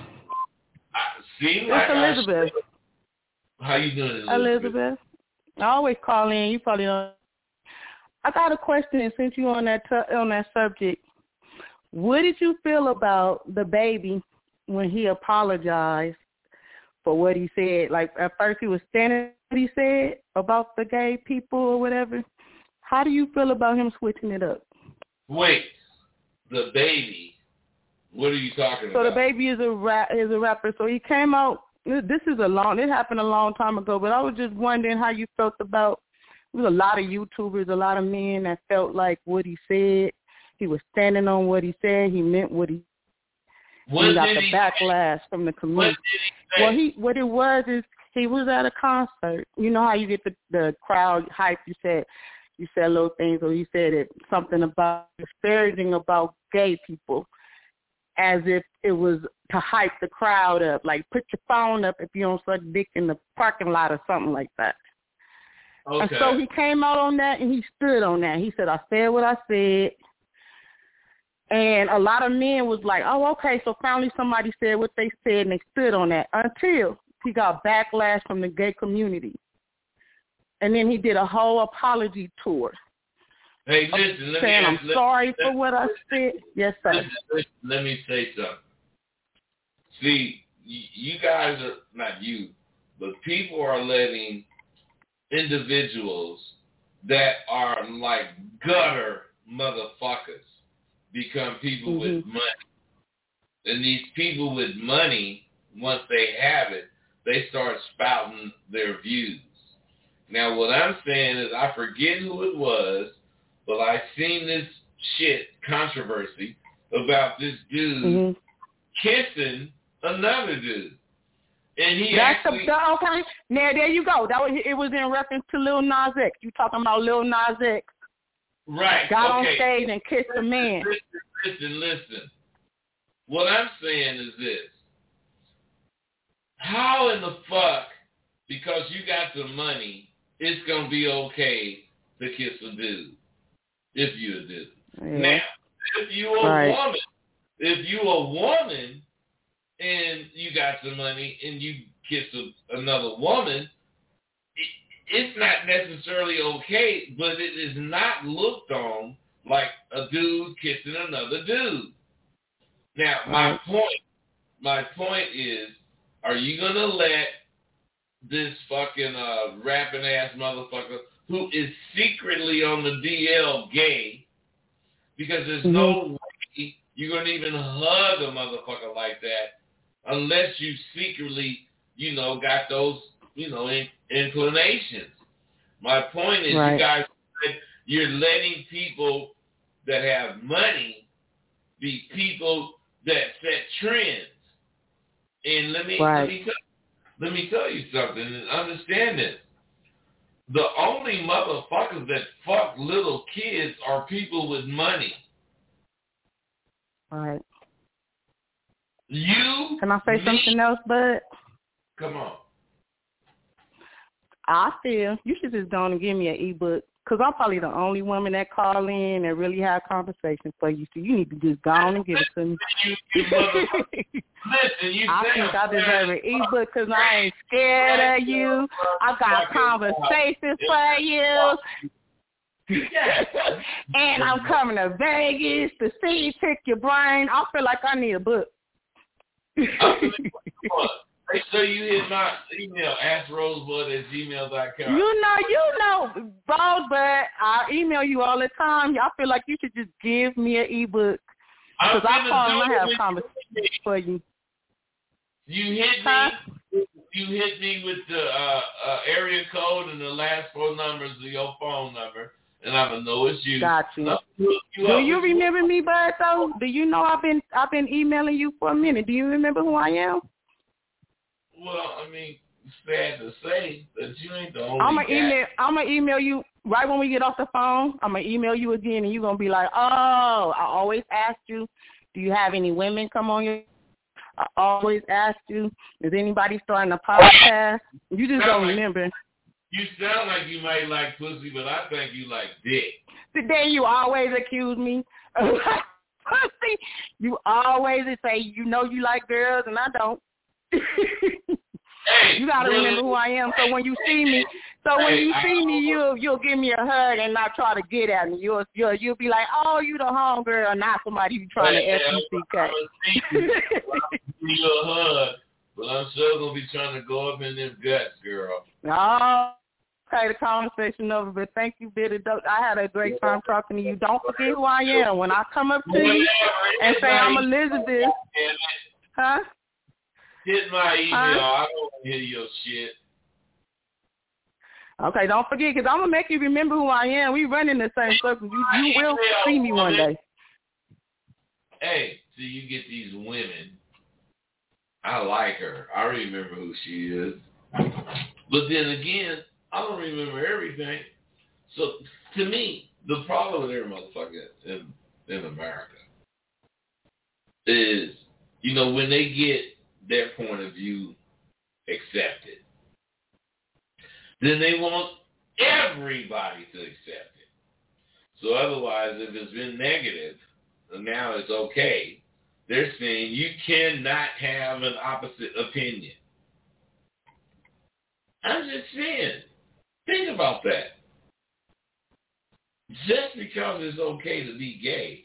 See, it's Elizabeth. How you doing, Elizabeth? I always call in. You probably don't. I got a question since you on that subject. What did you feel about the baby when he apologized for what he said? Like, at first he was standing what he said about the gay people or whatever. How do you feel about him switching it up? Wait, the baby. What are you talking about? So the baby is a rapper. So he came out. It happened a long time ago, but I was just wondering how you felt about. There was a lot of YouTubers, a lot of men that felt like what he said. He was standing on what he said. He meant what he. He got the backlash from the community. What it was is he was at a concert. You know how you get the crowd hype. You said little things, or you said something about disparaging about gay people, as if it was to hype the crowd up. Like, put your phone up if you don't suck dick in the parking lot or something like that. Okay. And so he came out on that and he stood on that. He said, I said what I said. And a lot of men was like, oh, okay, so finally somebody said what they said and they stood on that, until he got backlash from the gay community. And then he did a whole apology tour. Hey, listen, I'm sorry for what I said. Yes, sir. Listen, let me say something. See, you guys are, not you, but people are letting individuals that are like gutter motherfuckers become people with money. And these people with money, once they have it, they start spouting their views. Now, what I'm saying is, I forget who it was, but I seen this controversy about this dude kissing another dude. And he okay. Now, there you go. It was in reference to Lil Nas X. You talking about Lil Nas X. Right. Got on stage and kissed a man. Listen. What I'm saying is this. How in the fuck, because you got the money, it's going to be okay to kiss a dude, if you're a dude. Yeah. Now, if you're a woman and you got the money and you kiss another woman, it's not necessarily okay, but it is not looked on like a dude kissing another dude. Now, my point is, are you going to let this fucking rapping ass motherfucker who is secretly on the DL gay, because there's no way you're going to even hug a motherfucker like that unless you secretly, got those, inclinations. My point is, you guys, you're letting people that have money be people that set trends. And let me tell you something, and understand this. The only motherfuckers that fuck little kids are people with money. Right. Can I say something else, bud? Come on. I feel you should just go on and give me an ebook, because I'm probably the only woman that call in and really have conversations for you. So you need to just go on and give it to me. I think I deserve an ebook because I ain't scared of you. I got conversations for you. And I'm coming to Vegas to see you, pick your brain. I feel like I need a book. Make sure you hit my email, AskRosebud@gmail.com. You know, Rosebud, I email you all the time. I feel like you should just give me an ebook, because I call and I have conversations for you. You hit me with the area code and the last 4 numbers of your phone number, and I'm gonna know it's you. Got you. Do you remember me, Bud? Though, do you know I've been emailing you for a minute? Do you remember who I am? Well, I mean, sad to say that you ain't the only I'm gonna email you right when we get off the phone. I'm gonna email you again, and you're gonna be like, "Oh, I always asked you, do you have any women come on your? I always asked you, is anybody starting a podcast? You just don't remember." You sound like you might like pussy, but I think you like dick. Then you always accuse me of pussy. You always say you know you like girls and I don't. Hey, you gotta remember who I am. So when you see me, you'll give me a hug and not try to get at me. You'll be like, oh, you the homegirl, not somebody you trying to FUCK. Give you a hug, but I'm sure gonna be trying to go up in them guts, girl. Oh, okay, the conversation over, but thank you, Bitty. I had a great time talking to you. Don't forget who I am. When I come up to you and say I'm Elizabeth, huh? Hit my email. I don't want to hear your shit. Okay, don't forget, because I'm going to make you remember who I am. We run in the same circle. You will see me one day. Hey, so you get these women. I like her. I remember who she is. But then again, I don't remember everything. So, to me, the problem with every motherfucker in America is, when they get their point of view accepted, then they want everybody to accept it. So otherwise, if it's been negative, and now it's okay, they're saying you cannot have an opposite opinion. I'm just saying, think about that. Just because it's okay to be gay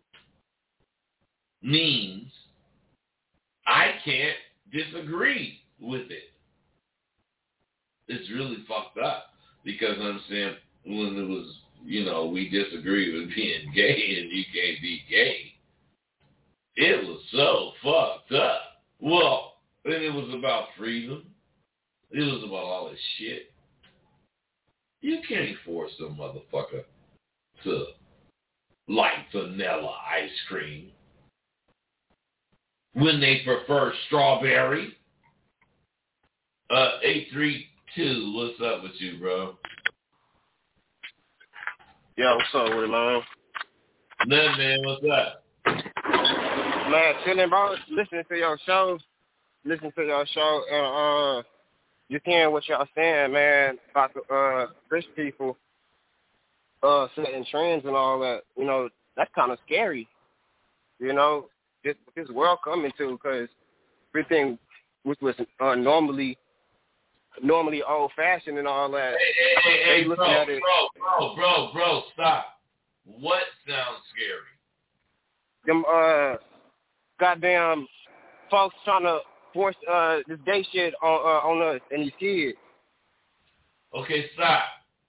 means I can't disagree with it. It's really fucked up because I'm saying when it was, we disagree with being gay and you can't be gay, it was so fucked up. Well, then it was about freedom. It was about all this shit. You can't force some motherfucker to like vanilla ice cream when they prefer strawberry. 832, what's up with you, bro? Yo, what's up with it, man? Nothing, man, what's up? Man, chilling, bro. Listening to your show, and you hearing what y'all saying, man, about the rich people setting trends and all that. That's kind of scary. This world coming to, because everything which was normally old-fashioned and all that. Hey, bro, stop. What sounds scary? Them goddamn folks trying to force this gay shit on us and these kids. Okay, stop.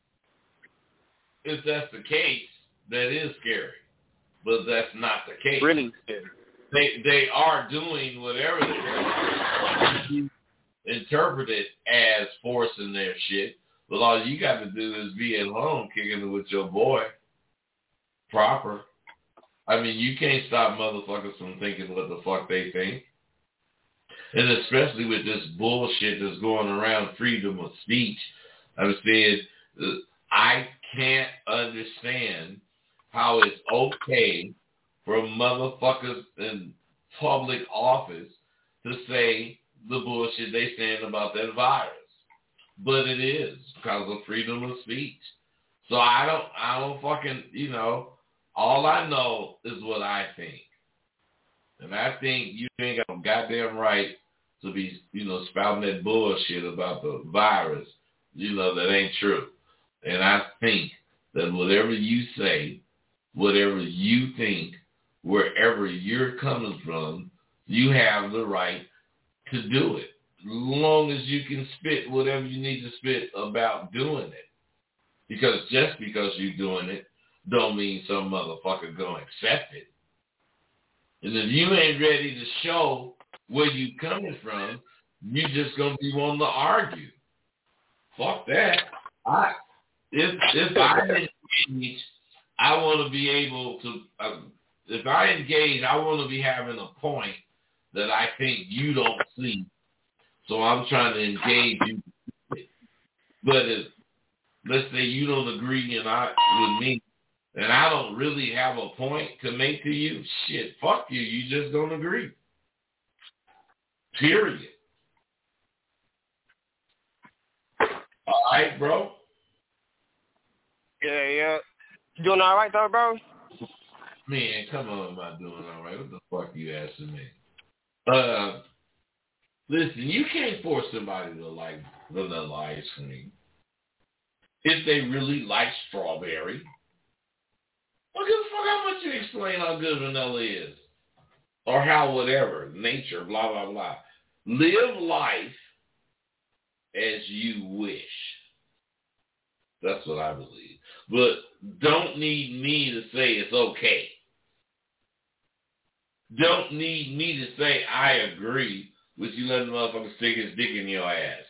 If that's the case, that is scary. But that's not the case. Really scary. They are doing whatever they're doing. Interpret it as forcing their shit. But all you got to do is be at home kicking it with your boy. Proper. I mean, you can't stop motherfuckers from thinking what the fuck they think. And especially with this bullshit that's going around freedom of speech. I'm saying, I can't understand how it's okay for motherfuckers in public office to say the bullshit they saying about that virus. But it is because of freedom of speech. So I don't fucking, all I know is what I think. And I think you ain't got no goddamn right to be, spouting that bullshit about the virus, that ain't true. And I think that whatever you say, whatever you think, wherever you're coming from, you have the right to do it. As long as you can spit whatever you need to spit about doing it. Because just because you're doing it don't mean some motherfucker gonna accept it. And if you ain't ready to show where you coming from, you just gonna be wanting to argue. Fuck that. If I engage, I want to be able to. If I engage, I want to be having a point that I think you don't see. So I'm trying to engage you. But if, let's say you don't agree with me, and I don't really have a point to make to you, shit, fuck you. You just don't agree. Period. All right, bro? Yeah. You doing all right, though, bro? Man, come on, am I doing all right? What the fuck you asking me? Listen, you can't force somebody to like vanilla ice cream. If they really like strawberry, don't give a fuck how much you explain how good vanilla is. Or how whatever, nature, blah, blah, blah. Live life as you wish. That's what I believe. But don't need me to say it's okay. Don't need me to say I agree with you letting the motherfucker stick his dick in your ass.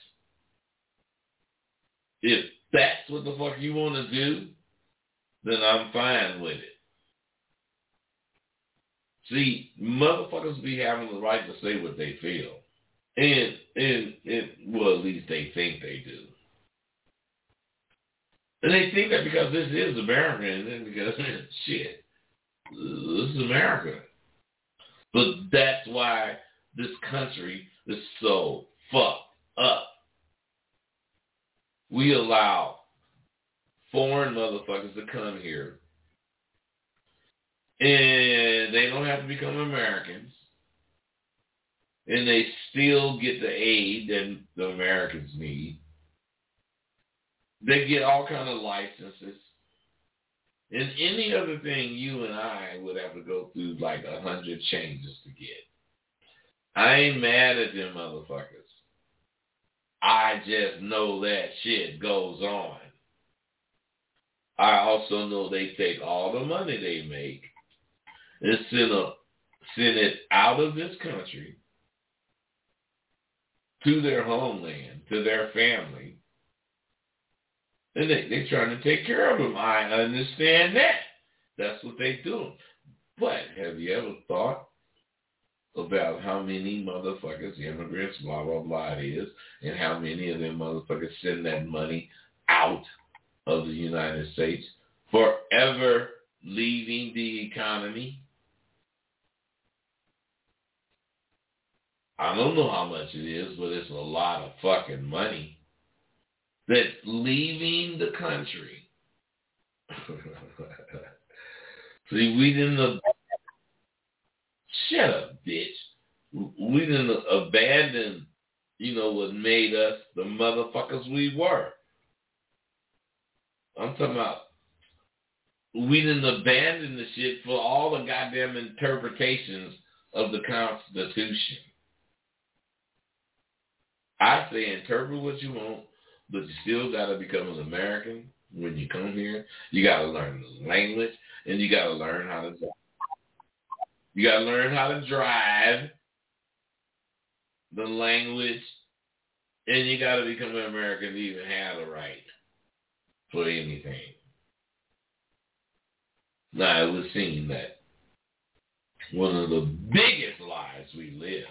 If that's what the fuck you want to do, then I'm fine with it. See, motherfuckers be having the right to say what they feel. And well, at least they think they do. And they think that because this is America, and then because, shit, this is America. But that's why this country is so fucked up. We allow foreign motherfuckers to come here, and they don't have to become Americans, and they still get the aid that the Americans need. They get all kind of licenses. And any other thing you and I would have to go through like 100 changes to get. I ain't mad at them motherfuckers. I just know that shit goes on. I also know they take all the money they make and send it out of this country to their homeland, to their family. And they're trying to take care of them. I understand that. That's what they do. But have you ever thought about how many motherfuckers, immigrants, blah, blah, blah it is, and how many of them motherfuckers send that money out of the United States, forever leaving the economy? I don't know how much it is, but it's a lot of fucking money that's leaving the country. See, we didn't... Shut up, bitch. We didn't abandon, what made us the motherfuckers we were. I'm talking about we didn't abandon the shit for all the goddamn interpretations of the Constitution. I say interpret what you want, but you still got to become an American when you come here. You got to learn the language, and you got to learn how to drive. You got to learn how to drive, the language, and you got to become an American to even have the right for anything. Now, it would seem that one of the biggest lies we live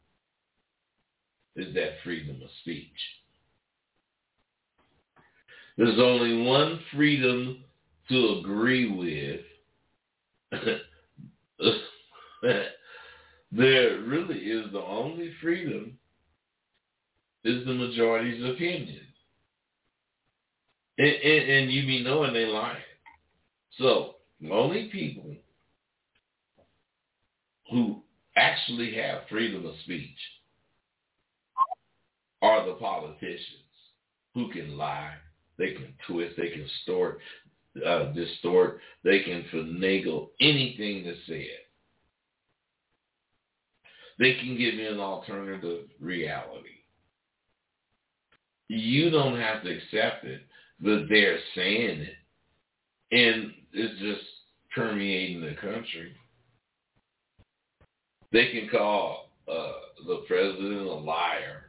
is that freedom of speech. There's only one freedom to agree with. There really is the only freedom is the majority's opinion. And you be knowing they lying. So, the only people who actually have freedom of speech are the politicians who can lie, they can twist, they can distort, they can finagle anything that's said. They can give you an alternative reality. You don't have to accept it, but they're saying it. And it's just permeating the country. They can call the president a liar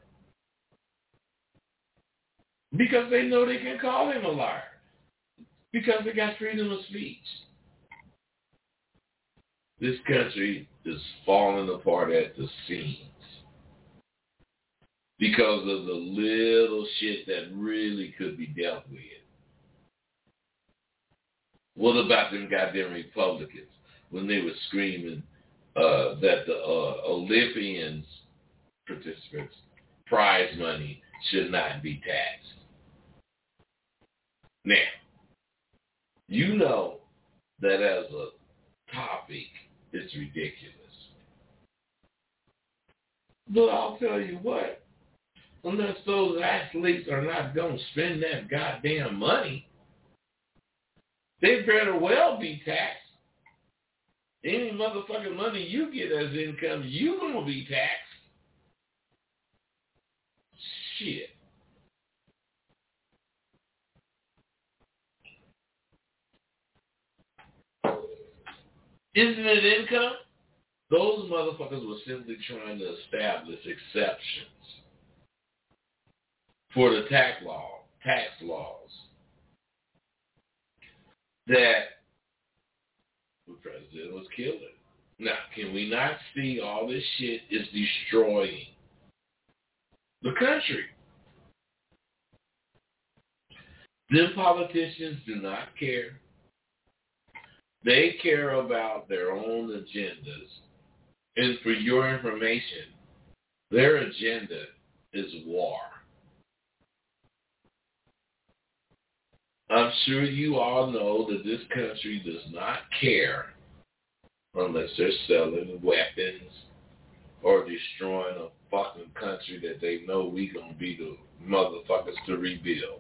because they know they can call him a liar because they got freedom of speech. This country is falling apart at the seams because of the little shit that really could be dealt with. What about them goddamn Republicans when they were screaming that the Olympians participants' prize money should not be taxed? Now, You know that as a topic, it's ridiculous. But I'll tell you what, unless those athletes are not going to spend that goddamn money, they better well be taxed. Any motherfucking money you get as income, you going to be taxed. Shit. Isn't it income? Those motherfuckers were simply trying to establish exceptions for the tax laws that the president was killing. Now, can we not see all this shit is destroying the country? Them politicians do not care. They care about their own agendas. And for your information, their agenda is war. I'm sure you all know that this country does not care unless they're selling weapons or destroying a fucking country that they know we gonna be the motherfuckers to rebuild.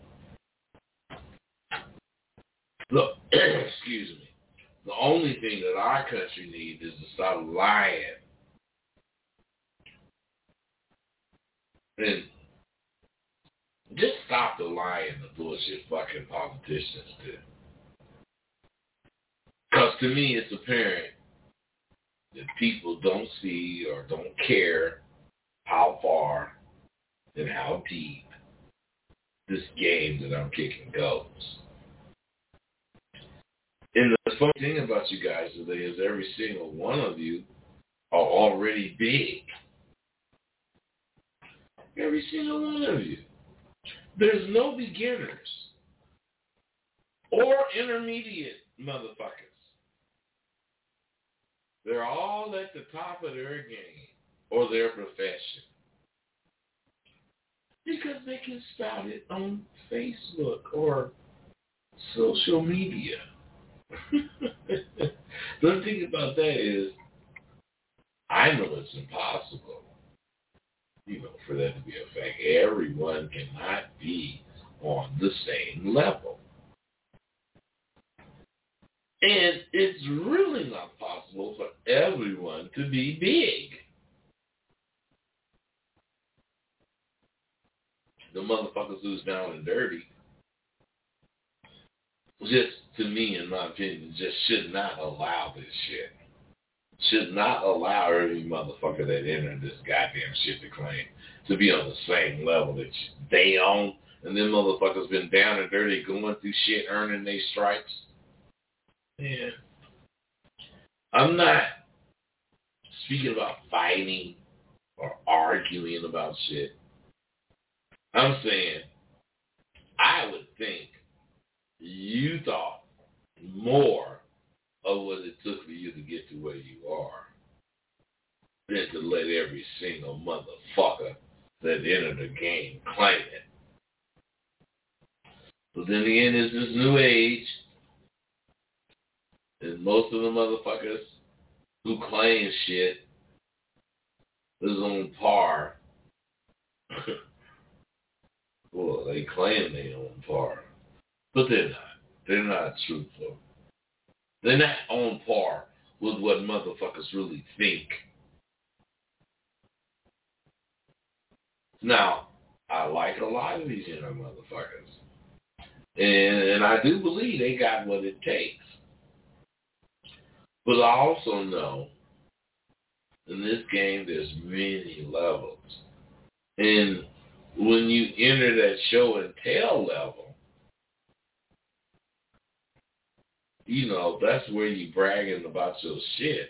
Look, excuse me. The only thing that our country needs is to stop lying. And just stop the lying the bullshit fucking politicians do. Because to me, it's apparent that people don't see or don't care how far and how deep this game that I'm kicking goes. And the funny thing about you guys today is every single one of you are already big. Every single one of you. There's no beginners or intermediate motherfuckers. They're all at the top of their game or their profession. Because they can spout it on Facebook or social media. The thing about that is, I know it's impossible, for that to be a fact. Everyone cannot be on the same level. And it's really not possible for everyone to be big. The motherfuckers who's down and dirty, just to me, in my opinion, just should not allow this shit. Should not allow every motherfucker that entered this goddamn shit to claim to be on the same level that they own. And them motherfuckers been down and dirty, going through shit, earning their stripes. Yeah. I'm not speaking about fighting or arguing about shit. I'm saying I would think you thought more of what it took for you to get to where you are than to let every single motherfucker that entered the game claim it. But then again, it's this new age, and most of the motherfuckers who claim shit is on par. Well, they claim they on par, but they're not. They're not truthful. They're not on par with what motherfuckers really think. Now, I like a lot of these young motherfuckers. And I do believe they got what it takes. But I also know in this game there's many levels. And when you enter that show and tell level, that's where you bragging about your shit.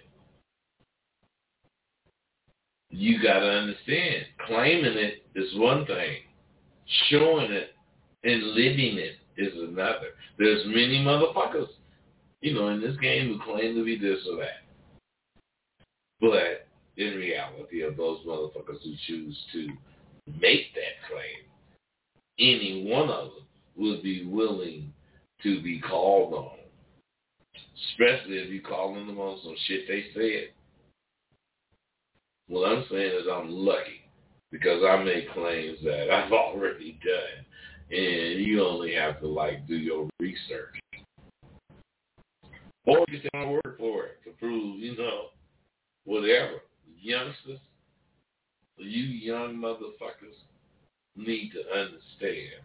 You got to understand, claiming it is one thing. Showing it and living it is another. There's many motherfuckers, in this game who claim to be this or that. But in reality, of those motherfuckers who choose to make that claim, any one of them would be willing to be called on Especially if you calling them on some shit they said. What I'm saying is I'm lucky because I make claims that I've already done. And you only have to, like, do your research. Or you can take my word for it to prove, you know, whatever. Youngsters, you young motherfuckers need to understand.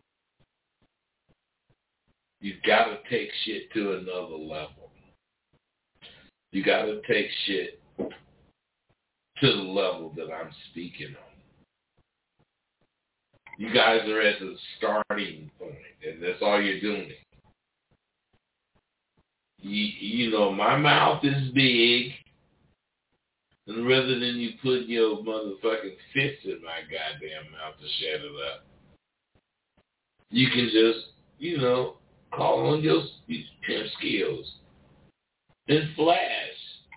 You got to take shit to another level. You got to take shit to the level that I'm speaking on. You guys are at the starting point, and that's all you're doing. You know, my mouth is big, and rather than you put your motherfucking fists in my goddamn mouth to shut it up, you can just, you know, call on your pimp skills and flash.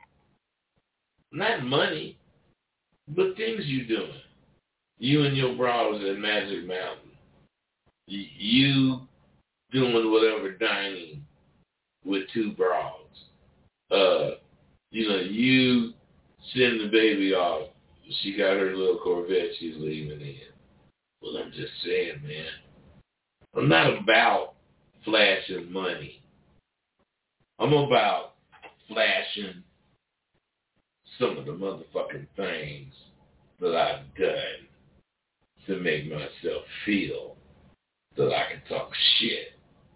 Not money, but things you're doing. You and your bros at Magic Mountain. You doing whatever dining with two bros. You know, you send the baby off. She got her little Corvette she's leaving in. Well, I'm just saying, man. I'm not about flashing money. I'm about flashing some of the motherfucking things that I've done to make myself feel that I can talk shit.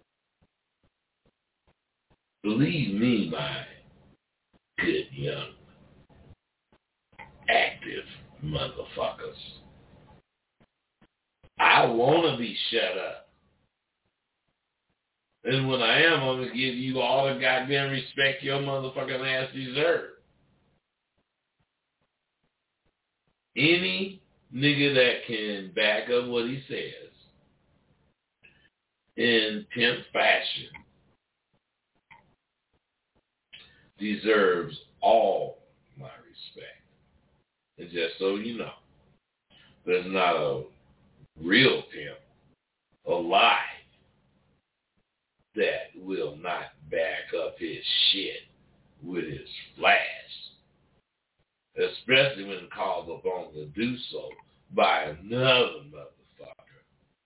Believe me, my good young active motherfuckers. I want to be shut up. And when I am, I'm going to give you all the goddamn respect your motherfucking ass deserve. Any nigga that can back up what he says in pimp fashion deserves all my respect. And just so you know, there's not a real pimp alive that will not back up his shit with his flash, especially when called upon to do so by another motherfucker.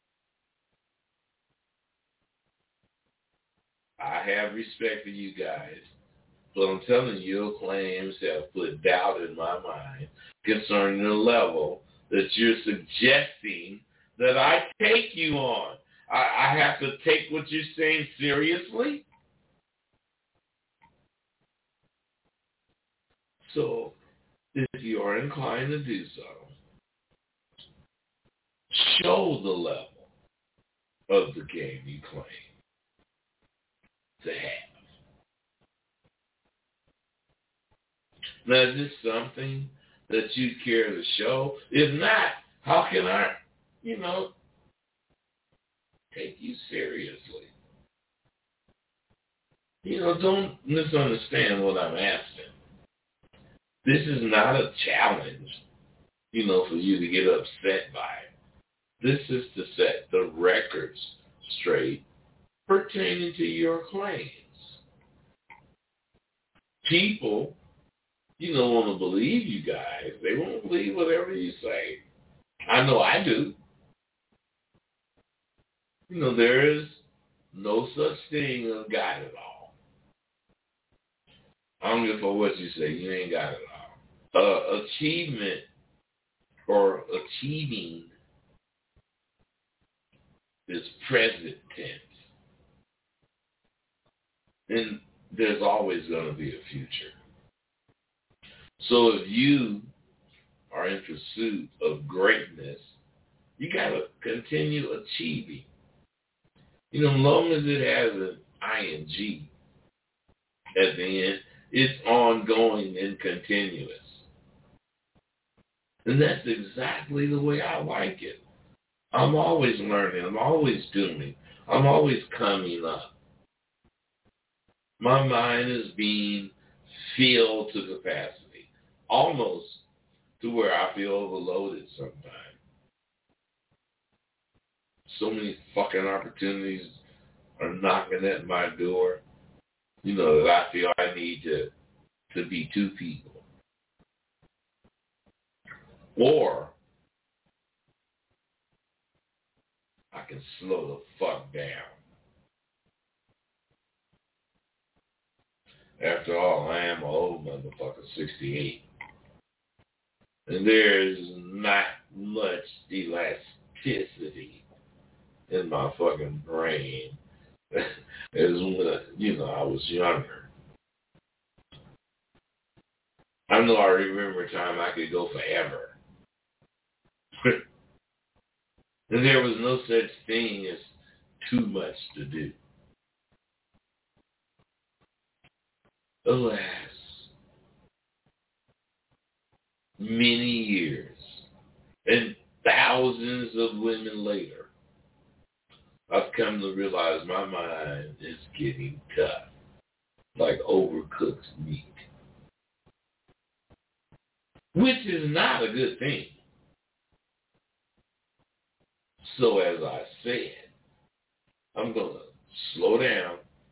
I have respect for you guys, but I'm telling you, your claims have put doubt in my mind concerning the level that you're suggesting that I take you on. I have to take what you're saying seriously? So, if you are inclined to do so, show the level of the game you claim to have. Now, is this something that you care to show? If not, how can I, take you seriously? Don't misunderstand what I'm asking. This is not a challenge, for you to get upset by it. This is to set the records straight pertaining to your claims. People, want to believe you guys. They won't believe whatever you say. I know I do. There is no such thing as got it all. I don't give a fuck what you say. You ain't got it all. Achievement or achieving is present tense. And there's always going to be a future. So if you are in pursuit of greatness, you got to continue achieving. As long as it has an ing at the end, it's ongoing and continuous. And that's exactly the way I like it. I'm always learning. I'm always doing. I'm always coming up. My mind is being filled to capacity, almost to where I feel overloaded sometimes. So many fucking opportunities are knocking at my door. that I feel I need to be two people. Or I can slow the fuck down. After all, I am an old motherfucker, 68. And there's not much elasticity in my fucking brain as when, I was younger. I know I remember a time I could go forever. And there was no such thing as too much to do. Alas, many years and thousands of women later, I've come to realize my mind is getting tough, like overcooked meat, which is not a good thing. So as I said, I'm going to slow down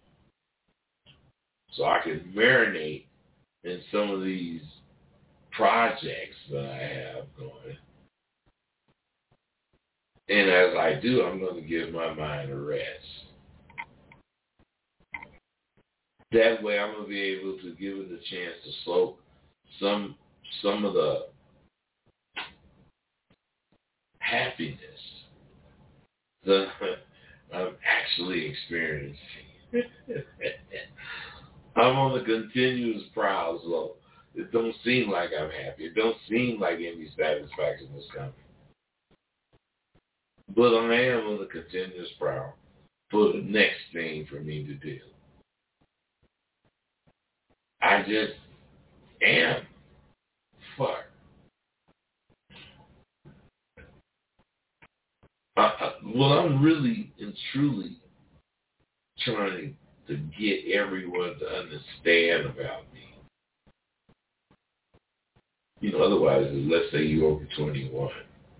so I can marinate in some of these projects that I have going. And as I do, I'm going to give my mind a rest. That way I'm going to be able to give it a chance to slow some of the happiness that I'm actually experiencing. I'm on the continuous prowl, so it don't seem like I'm happy. It don't seem like any satisfaction is coming. But I am on the continuous prowl for the next thing for me to do. I just am. Fuck. Well, I'm really and truly trying to get everyone to understand about me. Otherwise, let's say you're over 21.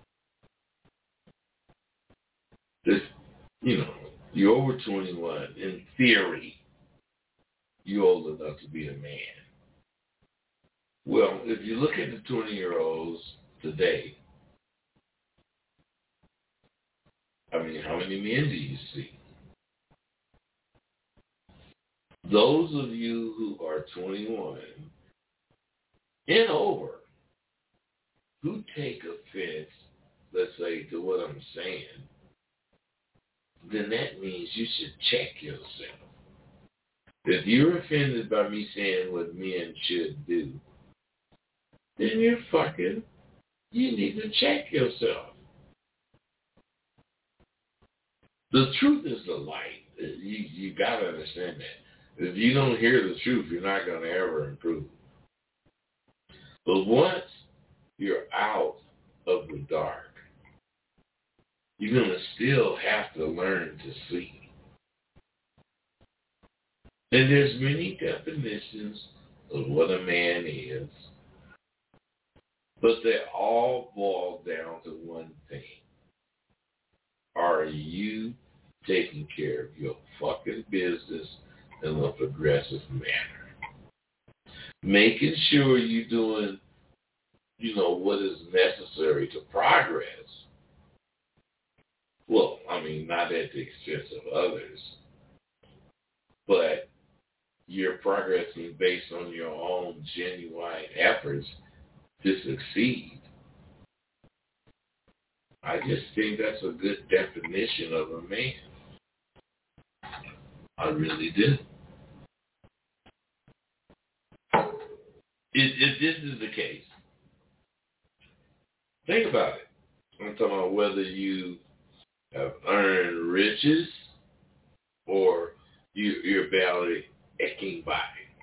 You're over 21. In theory, you're old enough to be a man. Well, if you look at the 20-year-olds today, how many men do you see? Those of you who are 21 and over who take offense, let's say, to what I'm saying, then that means you should check yourself. If you're offended by me saying what men should do, then you need to check yourself. The truth is the light. You got to understand that. If you don't hear the truth, you're not going to ever improve. But once you're out of the dark, you're going to still have to learn to see. And there's many definitions of what a man is, but they all boil down to one thing. Are you taking care of your fucking business in a progressive manner? Making sure you're doing, what is necessary to progress. Well, not at the expense of others, but you're progressing based on your own genuine efforts to succeed. I just think that's a good definition of a man. I really do. If this is the case, think about it. I'm talking about whether you have earned riches or you're barely ecking by.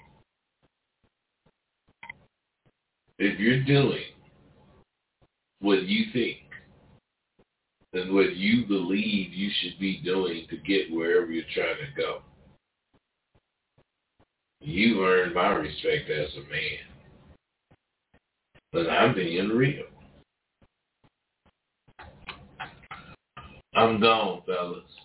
If you're doing what you think and what you believe you should be doing to get wherever you're trying to go, you earned my respect as a man. But I'm being real. I'm gone, fellas.